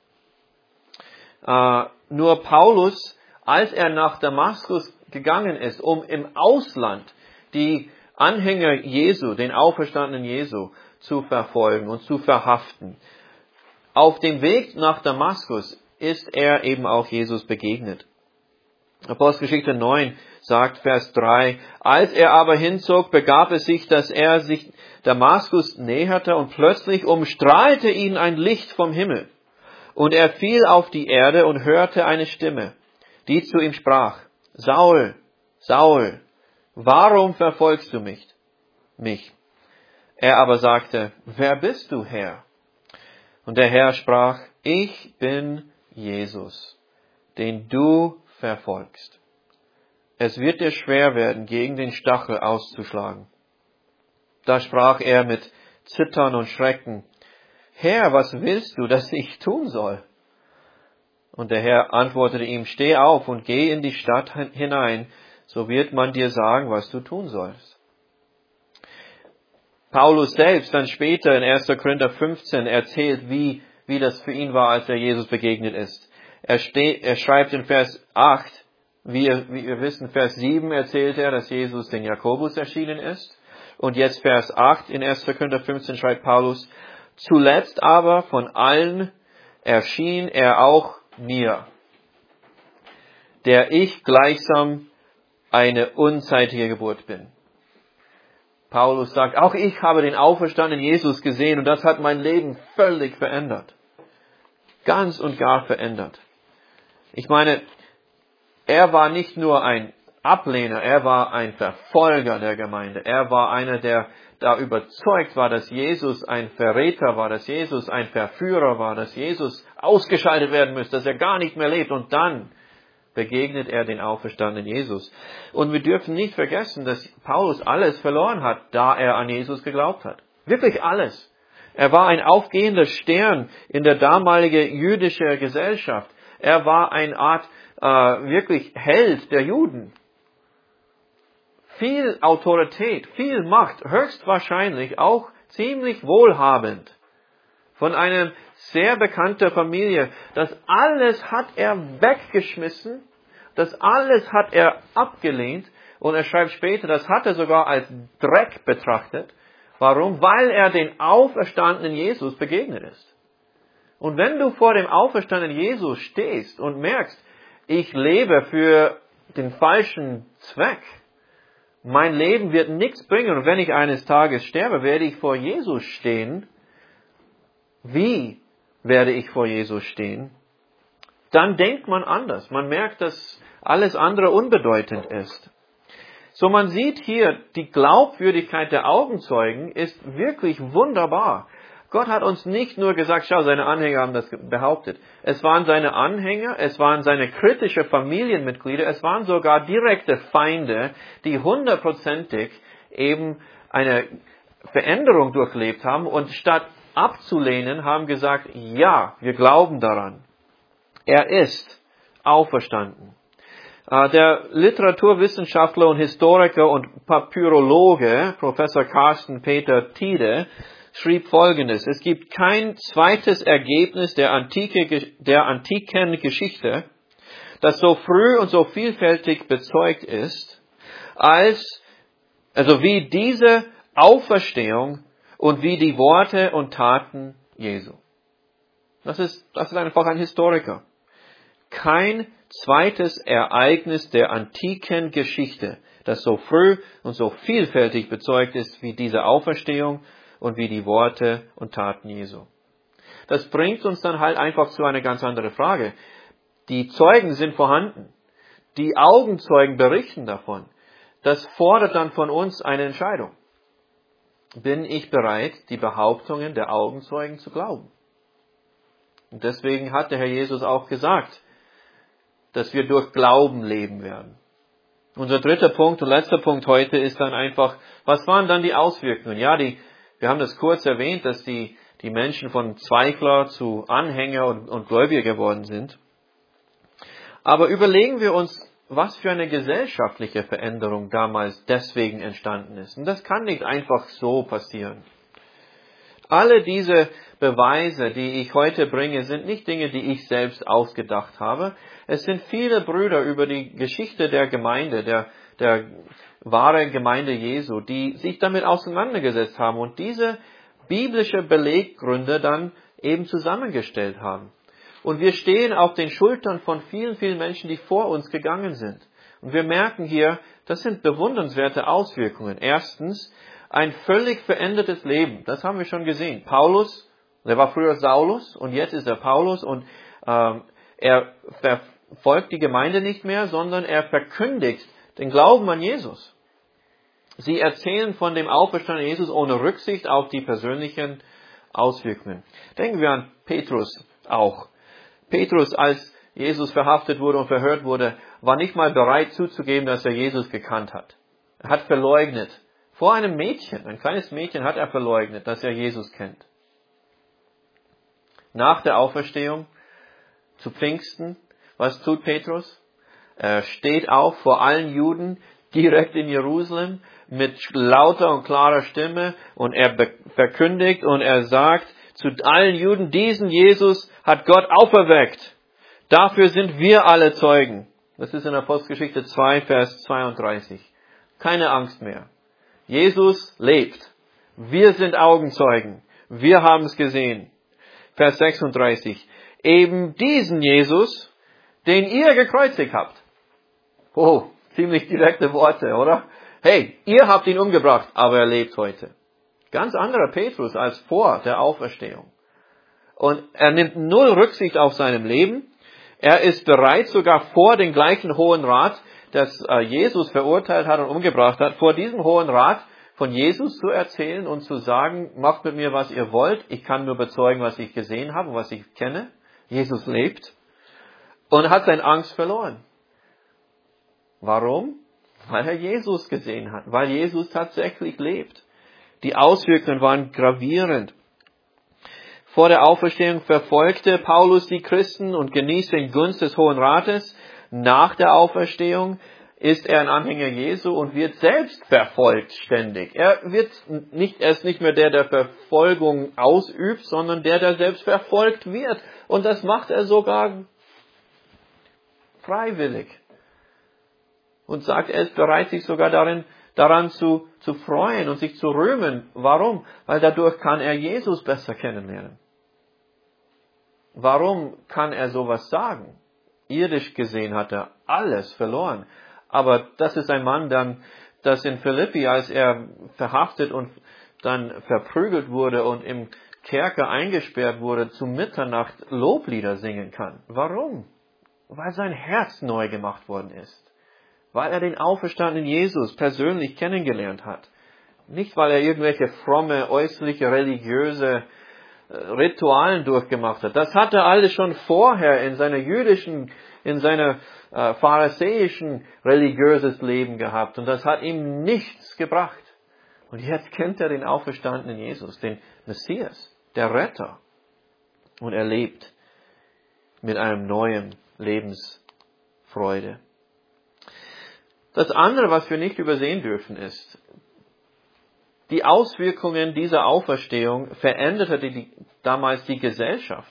Äh, nur Paulus, als er nach Damaskus gegangen ist, um im Ausland die Anhänger Jesu, den auferstandenen Jesu, zu verfolgen und zu verhaften, auf dem Weg nach Damaskus ist er eben auch Jesus begegnet. Apostelgeschichte neun sagt, Vers drei, als er aber hinzog, begab es sich, dass er sich Damaskus näherte und plötzlich umstrahlte ihn ein Licht vom Himmel. Und er fiel auf die Erde und hörte eine Stimme, die zu ihm sprach, Saul, Saul, warum verfolgst du mich? mich? Er aber sagte, wer bist du, Herr? Und der Herr sprach, ich bin Jesus, den du verfolgst. Es wird dir schwer werden, gegen den Stachel auszuschlagen. Da sprach er mit Zittern und Schrecken, Herr, was willst du, dass ich tun soll? Und der Herr antwortete ihm, steh auf und geh in die Stadt hinein, so wird man dir sagen, was du tun sollst. Paulus selbst dann später in erster Korinther fünfzehn erzählt, wie, wie das für ihn war, als er Jesus begegnet ist. Er, steht, er schreibt in Vers acht, wie ihr, wie ihr wisst, in Vers sieben erzählt er, dass Jesus den Jakobus erschienen ist. Und jetzt Vers acht in erster Korinther fünfzehn schreibt Paulus, zuletzt aber von allen erschien er auch mir, der ich gleichsam eine unzeitige Geburt bin. Paulus sagt, auch ich habe den auferstandenen Jesus gesehen und das hat mein Leben völlig verändert. ganz und gar verändert. Ich meine, er war nicht nur ein Ablehner, er war ein Verfolger der Gemeinde. Er war einer, der da überzeugt war, dass Jesus ein Verräter war, dass Jesus ein Verführer war, dass Jesus ausgeschaltet werden müsste, dass er gar nicht mehr lebt. Und dann begegnet er den auferstandenen Jesus. Und wir dürfen nicht vergessen, dass Paulus alles verloren hat, da er an Jesus geglaubt hat. Wirklich alles. Er war ein aufgehender Stern in der damaligen jüdischen Gesellschaft. Er war eine Art äh, wirklich Held der Juden. Viel Autorität, viel Macht, höchstwahrscheinlich auch ziemlich wohlhabend. Von einer sehr bekannten Familie. Das alles hat er weggeschmissen, das alles hat er abgelehnt und er schreibt später, das hat er sogar als Dreck betrachtet. Warum? Weil er den auferstandenen Jesus begegnet ist. Und wenn du vor dem auferstandenen Jesus stehst und merkst, ich lebe für den falschen Zweck, mein Leben wird nichts bringen und wenn ich eines Tages sterbe, werde ich vor Jesus stehen. Wie werde ich vor Jesus stehen? Dann denkt man anders. Man merkt, dass alles andere unbedeutend ist. So, man sieht hier, die Glaubwürdigkeit der Augenzeugen ist wirklich wunderbar. Gott hat uns nicht nur gesagt, schau, seine Anhänger haben das behauptet. Es waren seine Anhänger, es waren seine kritische Familienmitglieder, es waren sogar direkte Feinde, die hundertprozentig eben eine Veränderung durchlebt haben und statt abzulehnen, haben gesagt, ja, wir glauben daran. Er ist auferstanden. Der Literaturwissenschaftler und Historiker und Papyrologe, Professor Carsten Peter Tiede, schrieb Folgendes: Es gibt kein zweites Ergebnis der, Antike, der antiken Geschichte, das so früh und so vielfältig bezeugt ist, als, also wie diese Auferstehung und wie die Worte und Taten Jesu. Das ist, das ist einfach ein Historiker. Kein zweites Ereignis der antiken Geschichte, das so früh und so vielfältig bezeugt ist wie diese Auferstehung und wie die Worte und Taten Jesu. Das bringt uns dann halt einfach zu einer ganz anderen Frage. Die Zeugen sind vorhanden. Die Augenzeugen berichten davon. Das fordert dann von uns eine Entscheidung. Bin ich bereit, die Behauptungen der Augenzeugen zu glauben? Und deswegen hat der Herr Jesus auch gesagt, dass wir durch Glauben leben werden. Unser dritter Punkt und letzter Punkt heute ist dann einfach, was waren dann die Auswirkungen? Ja, die, wir haben das kurz erwähnt, dass die, die Menschen von Zweifler zu Anhänger und, und Gläubiger geworden sind. Aber überlegen wir uns, was für eine gesellschaftliche Veränderung damals deswegen entstanden ist. Und das kann nicht einfach so passieren. Alle diese Beweise, die ich heute bringe, sind nicht Dinge, die ich selbst ausgedacht habe. Es sind viele Brüder über die Geschichte der Gemeinde, der, der wahre Gemeinde Jesu, die sich damit auseinandergesetzt haben und diese biblische Beleggründe dann eben zusammengestellt haben. Und wir stehen auf den Schultern von vielen, vielen Menschen, die vor uns gegangen sind. Und wir merken hier, das sind bewundernswerte Auswirkungen. Erstens, ein völlig verändertes Leben. Das haben wir schon gesehen. Paulus, der war früher Saulus und jetzt ist er Paulus und ähm, er verfolgt die Gemeinde nicht mehr, sondern er verkündigt den Glauben an Jesus. Sie erzählen von dem auferstandenen Jesus ohne Rücksicht auf die persönlichen Auswirkungen. Denken wir an Petrus auch. Petrus, als Jesus verhaftet wurde und verhört wurde, war nicht mal bereit zuzugeben, dass er Jesus gekannt hat. Er hat verleugnet. Vor einem Mädchen, ein kleines Mädchen, hat er verleugnet, dass er Jesus kennt. Nach der Auferstehung zu Pfingsten, was tut Petrus? Er steht auf vor allen Juden direkt in Jerusalem mit lauter und klarer Stimme und er verkündigt und er sagt zu allen Juden, diesen Jesus hat Gott auferweckt. Dafür sind wir alle Zeugen. Das ist in Apostelgeschichte zwei, Vers zweiunddreißig. Keine Angst mehr. Jesus lebt. Wir sind Augenzeugen. Wir haben es gesehen. Vers sechsunddreißig. Eben diesen Jesus, den ihr gekreuzigt habt. Oh, ziemlich direkte Worte, oder? Hey, ihr habt ihn umgebracht, aber er lebt heute. Ganz anderer Petrus als vor der Auferstehung. Und er nimmt null Rücksicht auf seinem Leben. Er ist bereit, sogar vor den gleichen Hohen Rat, das Jesus verurteilt hat und umgebracht hat, vor diesem Hohen Rat von Jesus zu erzählen und zu sagen, macht mit mir, was ihr wollt. Ich kann nur bezeugen, was ich gesehen habe und was ich kenne. Jesus lebt und hat seine Angst verloren. Warum? Weil er Jesus gesehen hat, weil Jesus tatsächlich lebt. Die Auswirkungen waren gravierend. Vor der Auferstehung verfolgte Paulus die Christen und genießt den Gunst des Hohen Rates. Nach der Auferstehung ist er ein Anhänger Jesu und wird selbst verfolgt ständig. Er wird nicht, er ist nicht mehr der, der Verfolgung ausübt, sondern der, der selbst verfolgt wird. Und das macht er sogar freiwillig. Und sagt, er ist bereit, sich sogar darin, daran zu, zu freuen und sich zu rühmen. Warum? Weil dadurch kann er Jesus besser kennenlernen. Warum kann er sowas sagen? Irdisch gesehen hat er alles verloren. Aber das ist ein Mann dann, das in Philippi, als er verhaftet und dann verprügelt wurde und im Kerker eingesperrt wurde, zu Mitternacht Loblieder singen kann. Warum? Weil sein Herz neu gemacht worden ist. Weil er den auferstandenen Jesus persönlich kennengelernt hat. Nicht, weil er irgendwelche fromme, äußerliche, religiöse Ritualen durchgemacht hat. Das hat er alles schon vorher in seiner jüdischen, in seiner äh, pharisäischen religiöses Leben gehabt. Und das hat ihm nichts gebracht. Und jetzt kennt er den auferstandenen Jesus, den Messias, der Retter. Und er lebt mit einem neuen Lebensfreude. Das andere, was wir nicht übersehen dürfen, ist, die Auswirkungen dieser Auferstehung veränderte die, damals die Gesellschaft.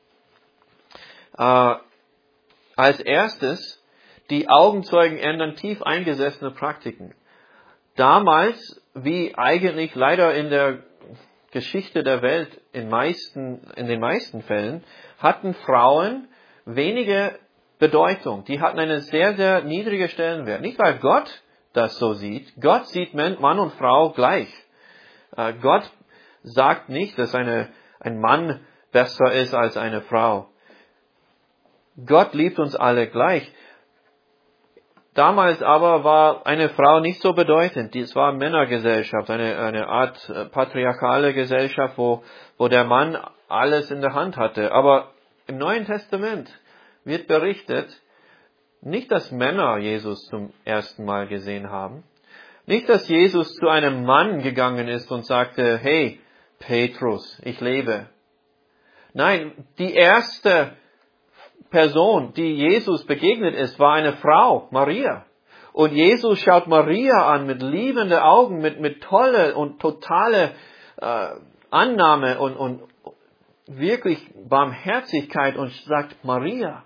Äh, als erstes, die Augenzeugen ändern tief eingesessene Praktiken. Damals, wie eigentlich leider in der Geschichte der Welt in, meisten, in den meisten Fällen, hatten Frauen wenige Bedeutung. Die hatten eine sehr, sehr niedrige Stellenwert. Nicht, weil Gott das so sieht. Gott sieht Mann und Frau gleich. Gott sagt nicht, dass eine, ein Mann besser ist als eine Frau. Gott liebt uns alle gleich. Damals aber war eine Frau nicht so bedeutend. Es war eine Männergesellschaft, eine, eine Art patriarchale Gesellschaft, wo, wo der Mann alles in der Hand hatte. Aber im Neuen Testament wird berichtet, nicht, dass Männer Jesus zum ersten Mal gesehen haben. Nicht, dass Jesus zu einem Mann gegangen ist und sagte, hey, Petrus, ich lebe. Nein, die erste Person, die Jesus begegnet ist, war eine Frau, Maria. Und Jesus schaut Maria an mit liebenden Augen, mit, mit tolle und totale äh, Annahme und, und wirklich Barmherzigkeit und sagt, Maria.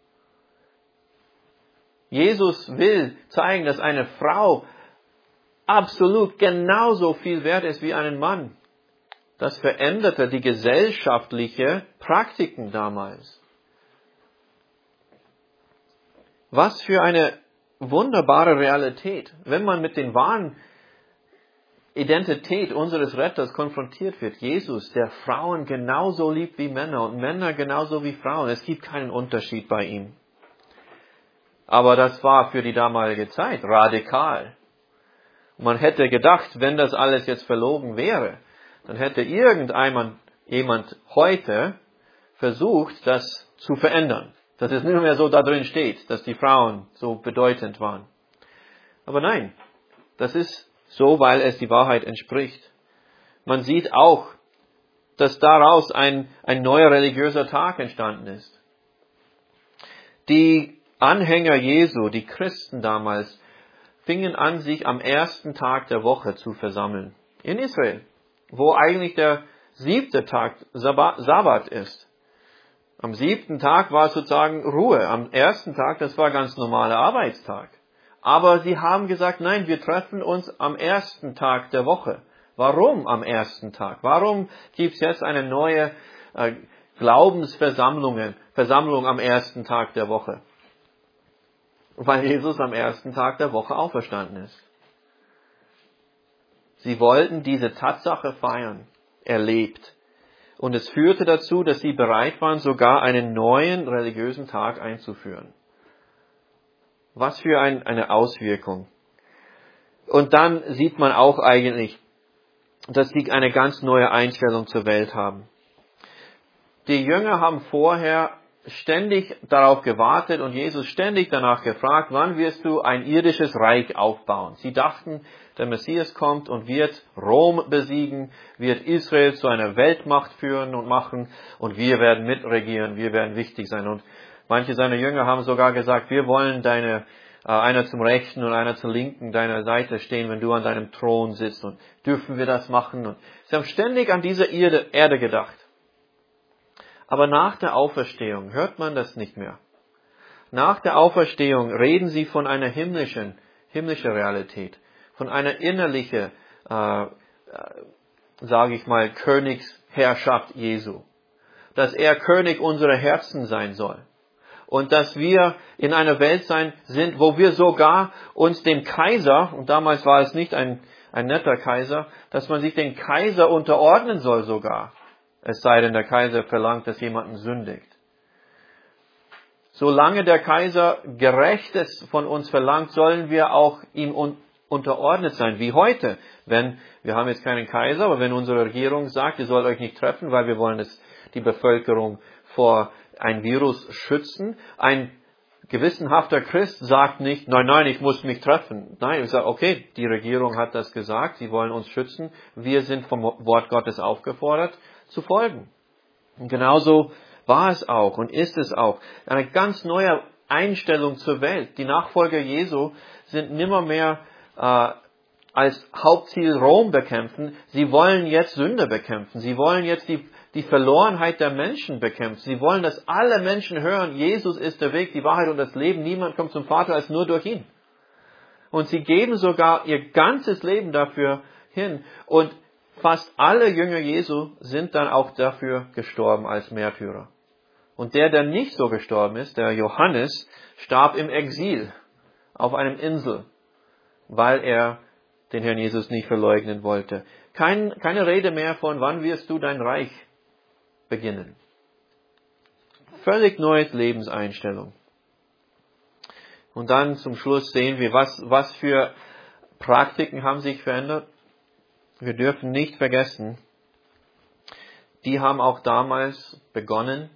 Jesus will zeigen, dass eine Frau absolut genauso viel wert ist wie ein Mann. Das veränderte die gesellschaftliche Praktiken damals. Was für eine wunderbare Realität, wenn man mit den wahren Identität unseres Retters konfrontiert wird. Jesus, der Frauen genauso liebt wie Männer und Männer genauso wie Frauen. Es gibt keinen Unterschied bei ihm. Aber das war für die damalige Zeit radikal. Man hätte gedacht, wenn das alles jetzt verlogen wäre, dann hätte irgendjemand jemand heute versucht, das zu verändern. Dass es nicht mehr so da drin steht, dass die Frauen so bedeutend waren. Aber nein, das ist so, weil es die Wahrheit entspricht. Man sieht auch, dass daraus ein, ein neuer religiöser Tag entstanden ist. Die Anhänger Jesu, die Christen damals, fingen an, sich am ersten Tag der Woche zu versammeln. In Israel, wo eigentlich der siebte Tag Sabbat ist. Am siebten Tag war sozusagen Ruhe. Am ersten Tag, das war ganz normaler Arbeitstag. Aber sie haben gesagt, nein, wir treffen uns am ersten Tag der Woche. Warum am ersten Tag? Warum gibt es jetzt eine neue äh, Glaubensversammlung Versammlung am ersten Tag der Woche? Weil Jesus am ersten Tag der Woche auferstanden ist. Sie wollten diese Tatsache feiern. Er lebt. Und es führte dazu, dass sie bereit waren, sogar einen neuen religiösen Tag einzuführen. Was für ein, eine Auswirkung. Und dann sieht man auch eigentlich, dass sie eine ganz neue Einstellung zur Welt haben. Die Jünger haben vorher ständig darauf gewartet und Jesus ständig danach gefragt, wann wirst du ein irdisches Reich aufbauen? Sie dachten, der Messias kommt und wird Rom besiegen, wird Israel zu einer Weltmacht führen und machen und wir werden mitregieren, wir werden wichtig sein. Und manche seiner Jünger haben sogar gesagt, wir wollen deine, äh, einer zum Rechten und einer zur Linken deiner Seite stehen, wenn du an deinem Thron sitzt. Und dürfen wir das machen? Und sie haben ständig an diese Erde, Erde gedacht. Aber nach der Auferstehung hört man das nicht mehr. Nach der Auferstehung reden sie von einer himmlischen, himmlischen Realität, von einer innerlichen, äh, äh, sage ich mal, Königsherrschaft Jesu. Dass er König unserer Herzen sein soll. Und dass wir in einer Welt sein sind, wo wir sogar uns dem Kaiser, und damals war es nicht ein, ein netter Kaiser, dass man sich dem Kaiser unterordnen soll sogar. Es sei denn, der Kaiser verlangt, dass jemand sündigt. Solange der Kaiser Gerechtes von uns verlangt, sollen wir auch ihm un- unterordnet sein, wie heute. Wenn, wir haben jetzt keinen Kaiser, aber wenn unsere Regierung sagt, ihr sollt euch nicht treffen, weil wir wollen es, die Bevölkerung vor ein Virus schützen, ein gewissenhafter Christ sagt nicht, nein, nein, ich muss mich treffen. Nein, ich sage, okay, die Regierung hat das gesagt, sie wollen uns schützen, wir sind vom Wort Gottes aufgefordert, zu folgen. Und genauso war es auch und ist es auch. Eine ganz neue Einstellung zur Welt. Die Nachfolger Jesu sind nimmer mehr äh, als Hauptziel Rom bekämpfen. Sie wollen jetzt Sünde bekämpfen. Sie wollen jetzt die, die Verlorenheit der Menschen bekämpfen. Sie wollen, dass alle Menschen hören, Jesus ist der Weg, die Wahrheit und das Leben. Niemand kommt zum Vater als nur durch ihn. Und sie geben sogar ihr ganzes Leben dafür hin. Und fast alle Jünger Jesu sind dann auch dafür gestorben als Märtyrer. Und der, der nicht so gestorben ist, der Johannes, starb im Exil auf einem Insel, weil er den Herrn Jesus nicht verleugnen wollte. Kein, keine Rede mehr von, wann wirst du dein Reich beginnen. Völlig neues Lebenseinstellung. Und dann zum Schluss sehen wir, was, was für Praktiken haben sich verändert. Wir dürfen nicht vergessen, die haben auch damals begonnen,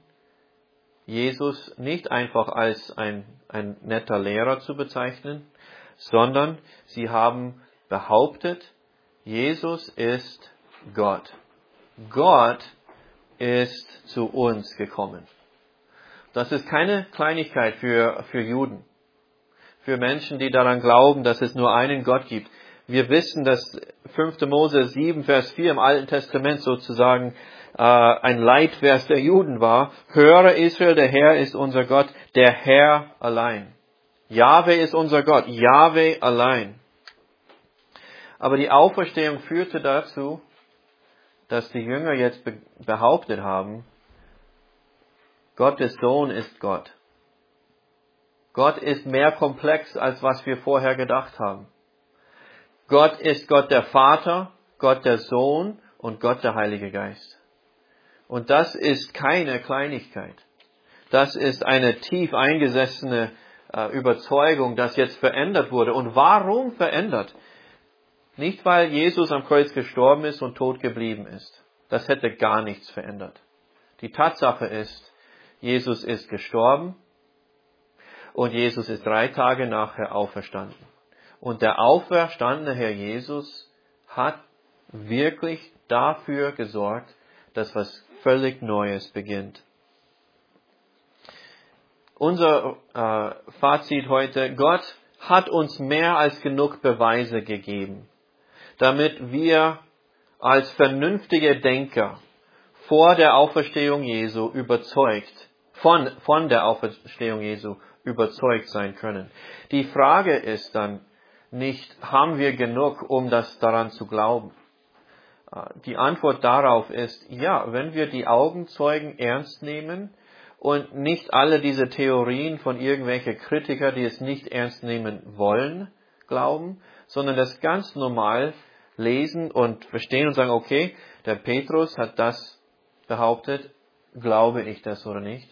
Jesus nicht einfach als ein, ein netter Lehrer zu bezeichnen, sondern sie haben behauptet, Jesus ist Gott. Gott ist zu uns gekommen. Das ist keine Kleinigkeit für, für Juden, für Menschen, die daran glauben, dass es nur einen Gott gibt. Wir wissen, dass fünfter Mose sieben, Vers vier im Alten Testament sozusagen äh, ein Leitvers der Juden war. Höre Israel, der Herr ist unser Gott, der Herr allein. Jahwe ist unser Gott, Jahwe allein. Aber die Auferstehung führte dazu, dass die Jünger jetzt be- behauptet haben, Gottes Sohn ist Gott. Gott ist mehr komplex, als was wir vorher gedacht haben. Gott ist Gott der Vater, Gott der Sohn und Gott der Heilige Geist. Und das ist keine Kleinigkeit. Das ist eine tief eingesessene äh, Überzeugung, das jetzt verändert wurde. Und warum verändert? Nicht, weil Jesus am Kreuz gestorben ist und tot geblieben ist. Das hätte gar nichts verändert. Die Tatsache ist, Jesus ist gestorben und Jesus ist drei Tage nachher auferstanden. Und der auferstandene Herr Jesus hat wirklich dafür gesorgt, dass was völlig Neues beginnt. Unser äh, Fazit heute, Gott hat uns mehr als genug Beweise gegeben, damit wir als vernünftige Denker vor der Auferstehung Jesu überzeugt, von, von der Auferstehung Jesu überzeugt sein können. Die Frage ist dann nicht, haben wir genug, um das daran zu glauben? Die Antwort darauf ist, ja, wenn wir die Augenzeugen ernst nehmen und nicht alle diese Theorien von irgendwelchen Kritikern, die es nicht ernst nehmen wollen, glauben, sondern das ganz normal lesen und verstehen und sagen, okay, der Petrus hat das behauptet, glaube ich das oder nicht?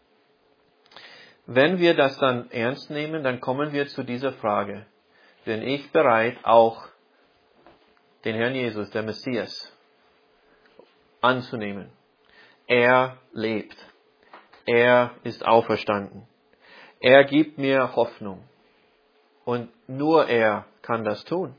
Wenn wir das dann ernst nehmen, dann kommen wir zu dieser Frage. Bin ich bereit, auch den Herrn Jesus, der Messias, anzunehmen? Er lebt. Er ist auferstanden. Er gibt mir Hoffnung. Und nur er kann das tun.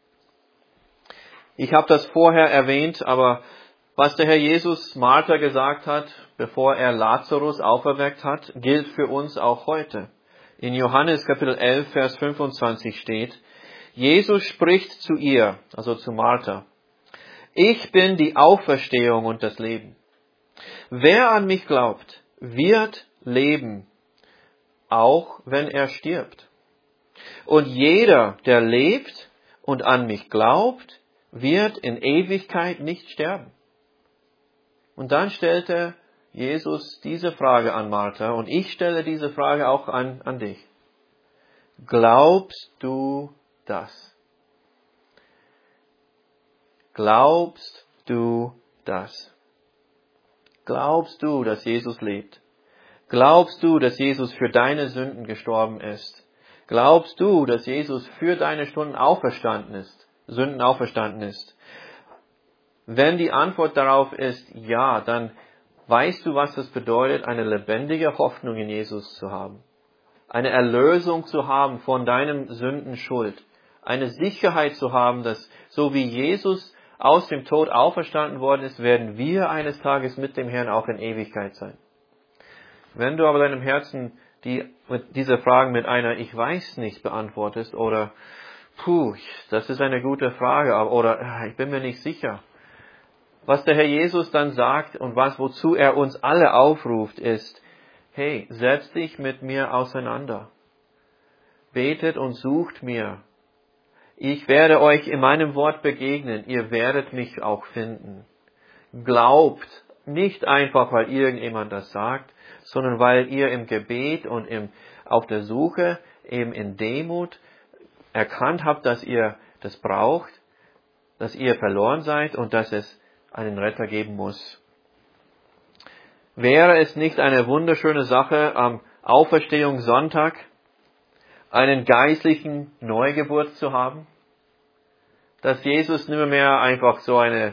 Ich habe das vorher erwähnt, aber was der Herr Jesus Martha gesagt hat, bevor er Lazarus auferweckt hat, gilt für uns auch heute. In Johannes Kapitel elf, Vers fünfundzwanzig steht, Jesus spricht zu ihr, also zu Martha, ich bin die Auferstehung und das Leben. Wer an mich glaubt, wird leben, auch wenn er stirbt. Und jeder, der lebt und an mich glaubt, wird in Ewigkeit nicht sterben. Und dann stellte Jesus diese Frage an Martha und ich stelle diese Frage auch an, an dich. Glaubst du das? Glaubst du das? Glaubst du, dass Jesus lebt? Glaubst du, dass Jesus für deine Sünden gestorben ist? Glaubst du, dass Jesus für deine Stunden auferstanden ist, Sünden auferstanden ist? Wenn die Antwort darauf ist ja, dann weißt du, was es bedeutet, eine lebendige Hoffnung in Jesus zu haben. Eine Erlösung zu haben von deinem Sündenschuld. Eine Sicherheit zu haben, dass so wie Jesus aus dem Tod auferstanden worden ist, werden wir eines Tages mit dem Herrn auch in Ewigkeit sein. Wenn du aber deinem Herzen die, diese Fragen mit einer Ich weiß nicht beantwortest oder Puh, das ist eine gute Frage oder ich bin mir nicht sicher. Was der Herr Jesus dann sagt und was, wozu er uns alle aufruft, ist, hey, setz dich mit mir auseinander. Betet und sucht mir. Ich werde euch in meinem Wort begegnen. Ihr werdet mich auch finden. Glaubt, nicht einfach, weil irgendjemand das sagt, sondern weil ihr im Gebet und im, auf der Suche, eben in Demut, erkannt habt, dass ihr das braucht, dass ihr verloren seid und dass es einen Retter geben muss. Wäre es nicht eine wunderschöne Sache, am Auferstehungssonntag einen geistlichen Neugeburt zu haben? Dass Jesus nicht mehr einfach so eine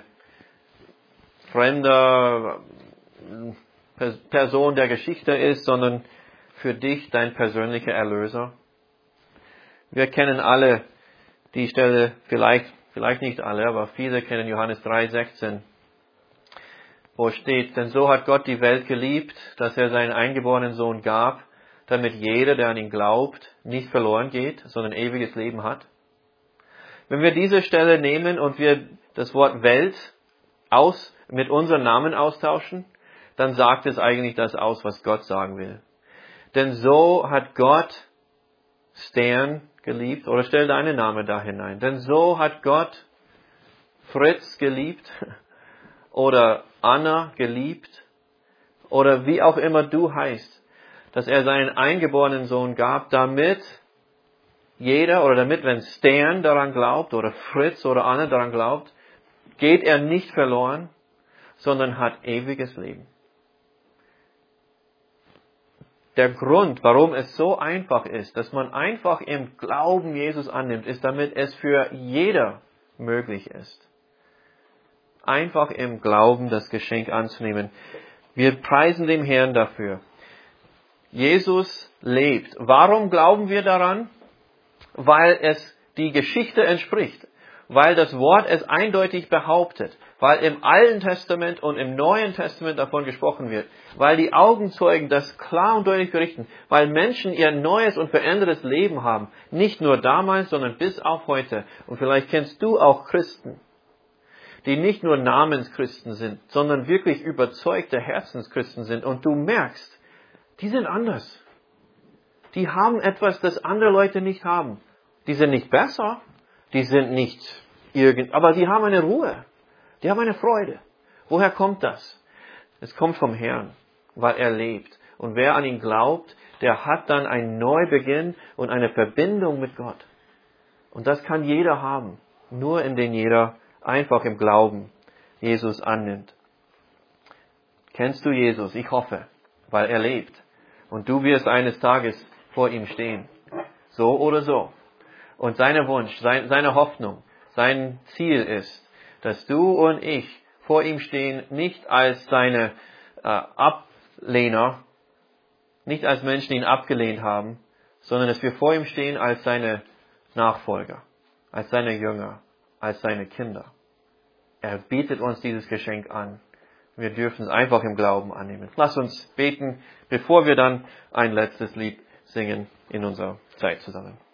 fremde Person der Geschichte ist, sondern für dich dein persönlicher Erlöser. Wir kennen alle die Stelle, vielleicht, vielleicht nicht alle, aber viele kennen Johannes drei sechzehn, wo steht, denn so hat Gott die Welt geliebt, dass er seinen eingeborenen Sohn gab, damit jeder, der an ihn glaubt, nicht verloren geht, sondern ewiges Leben hat. Wenn wir diese Stelle nehmen und wir das Wort Welt aus, mit unseren Namen austauschen, dann sagt es eigentlich das aus, was Gott sagen will. Denn so hat Gott Stern geliebt, oder stell deinen Namen da hinein. Denn so hat Gott Fritz geliebt, oder Anna geliebt, oder wie auch immer du heißt, dass er seinen eingeborenen Sohn gab, damit jeder, oder damit, wenn Stern daran glaubt, oder Fritz oder Anna daran glaubt, geht er nicht verloren, sondern hat ewiges Leben. Der Grund, warum es so einfach ist, dass man einfach im Glauben Jesus annimmt, ist, damit es für jeder möglich ist. Einfach im Glauben das Geschenk anzunehmen. Wir preisen dem Herrn dafür. Jesus lebt. Warum glauben wir daran? Weil es die Geschichte entspricht. Weil das Wort es eindeutig behauptet. Weil im Alten Testament und im Neuen Testament davon gesprochen wird. Weil die Augenzeugen das klar und deutlich berichten. Weil Menschen ihr neues und verändertes Leben haben. Nicht nur damals, sondern bis auf heute. Und vielleicht kennst du auch Christen, die nicht nur Namenschristen sind, sondern wirklich überzeugte Herzenschristen sind. Und du merkst, die sind anders. Die haben etwas, das andere Leute nicht haben. Die sind nicht besser, die sind nicht irgend, aber die haben eine Ruhe. Die haben eine Freude. Woher kommt das? Es kommt vom Herrn, weil er lebt. Und wer an ihn glaubt, der hat dann einen Neubeginn und eine Verbindung mit Gott. Und das kann jeder haben, nur indem jeder einfach im Glauben Jesus annimmt. Kennst du Jesus? Ich hoffe, weil er lebt. Und du wirst eines Tages vor ihm stehen. So oder so. Und sein Wunsch, sein, seine Hoffnung, sein Ziel ist, dass du und ich vor ihm stehen, nicht als seine äh, Ablehner, nicht als Menschen, die ihn abgelehnt haben, sondern dass wir vor ihm stehen als seine Nachfolger, als seine Jünger, als seine Kinder. Er bietet uns dieses Geschenk an. Wir dürfen es einfach im Glauben annehmen. Lass uns beten, bevor wir dann ein letztes Lied singen in unserer Zeit zusammen.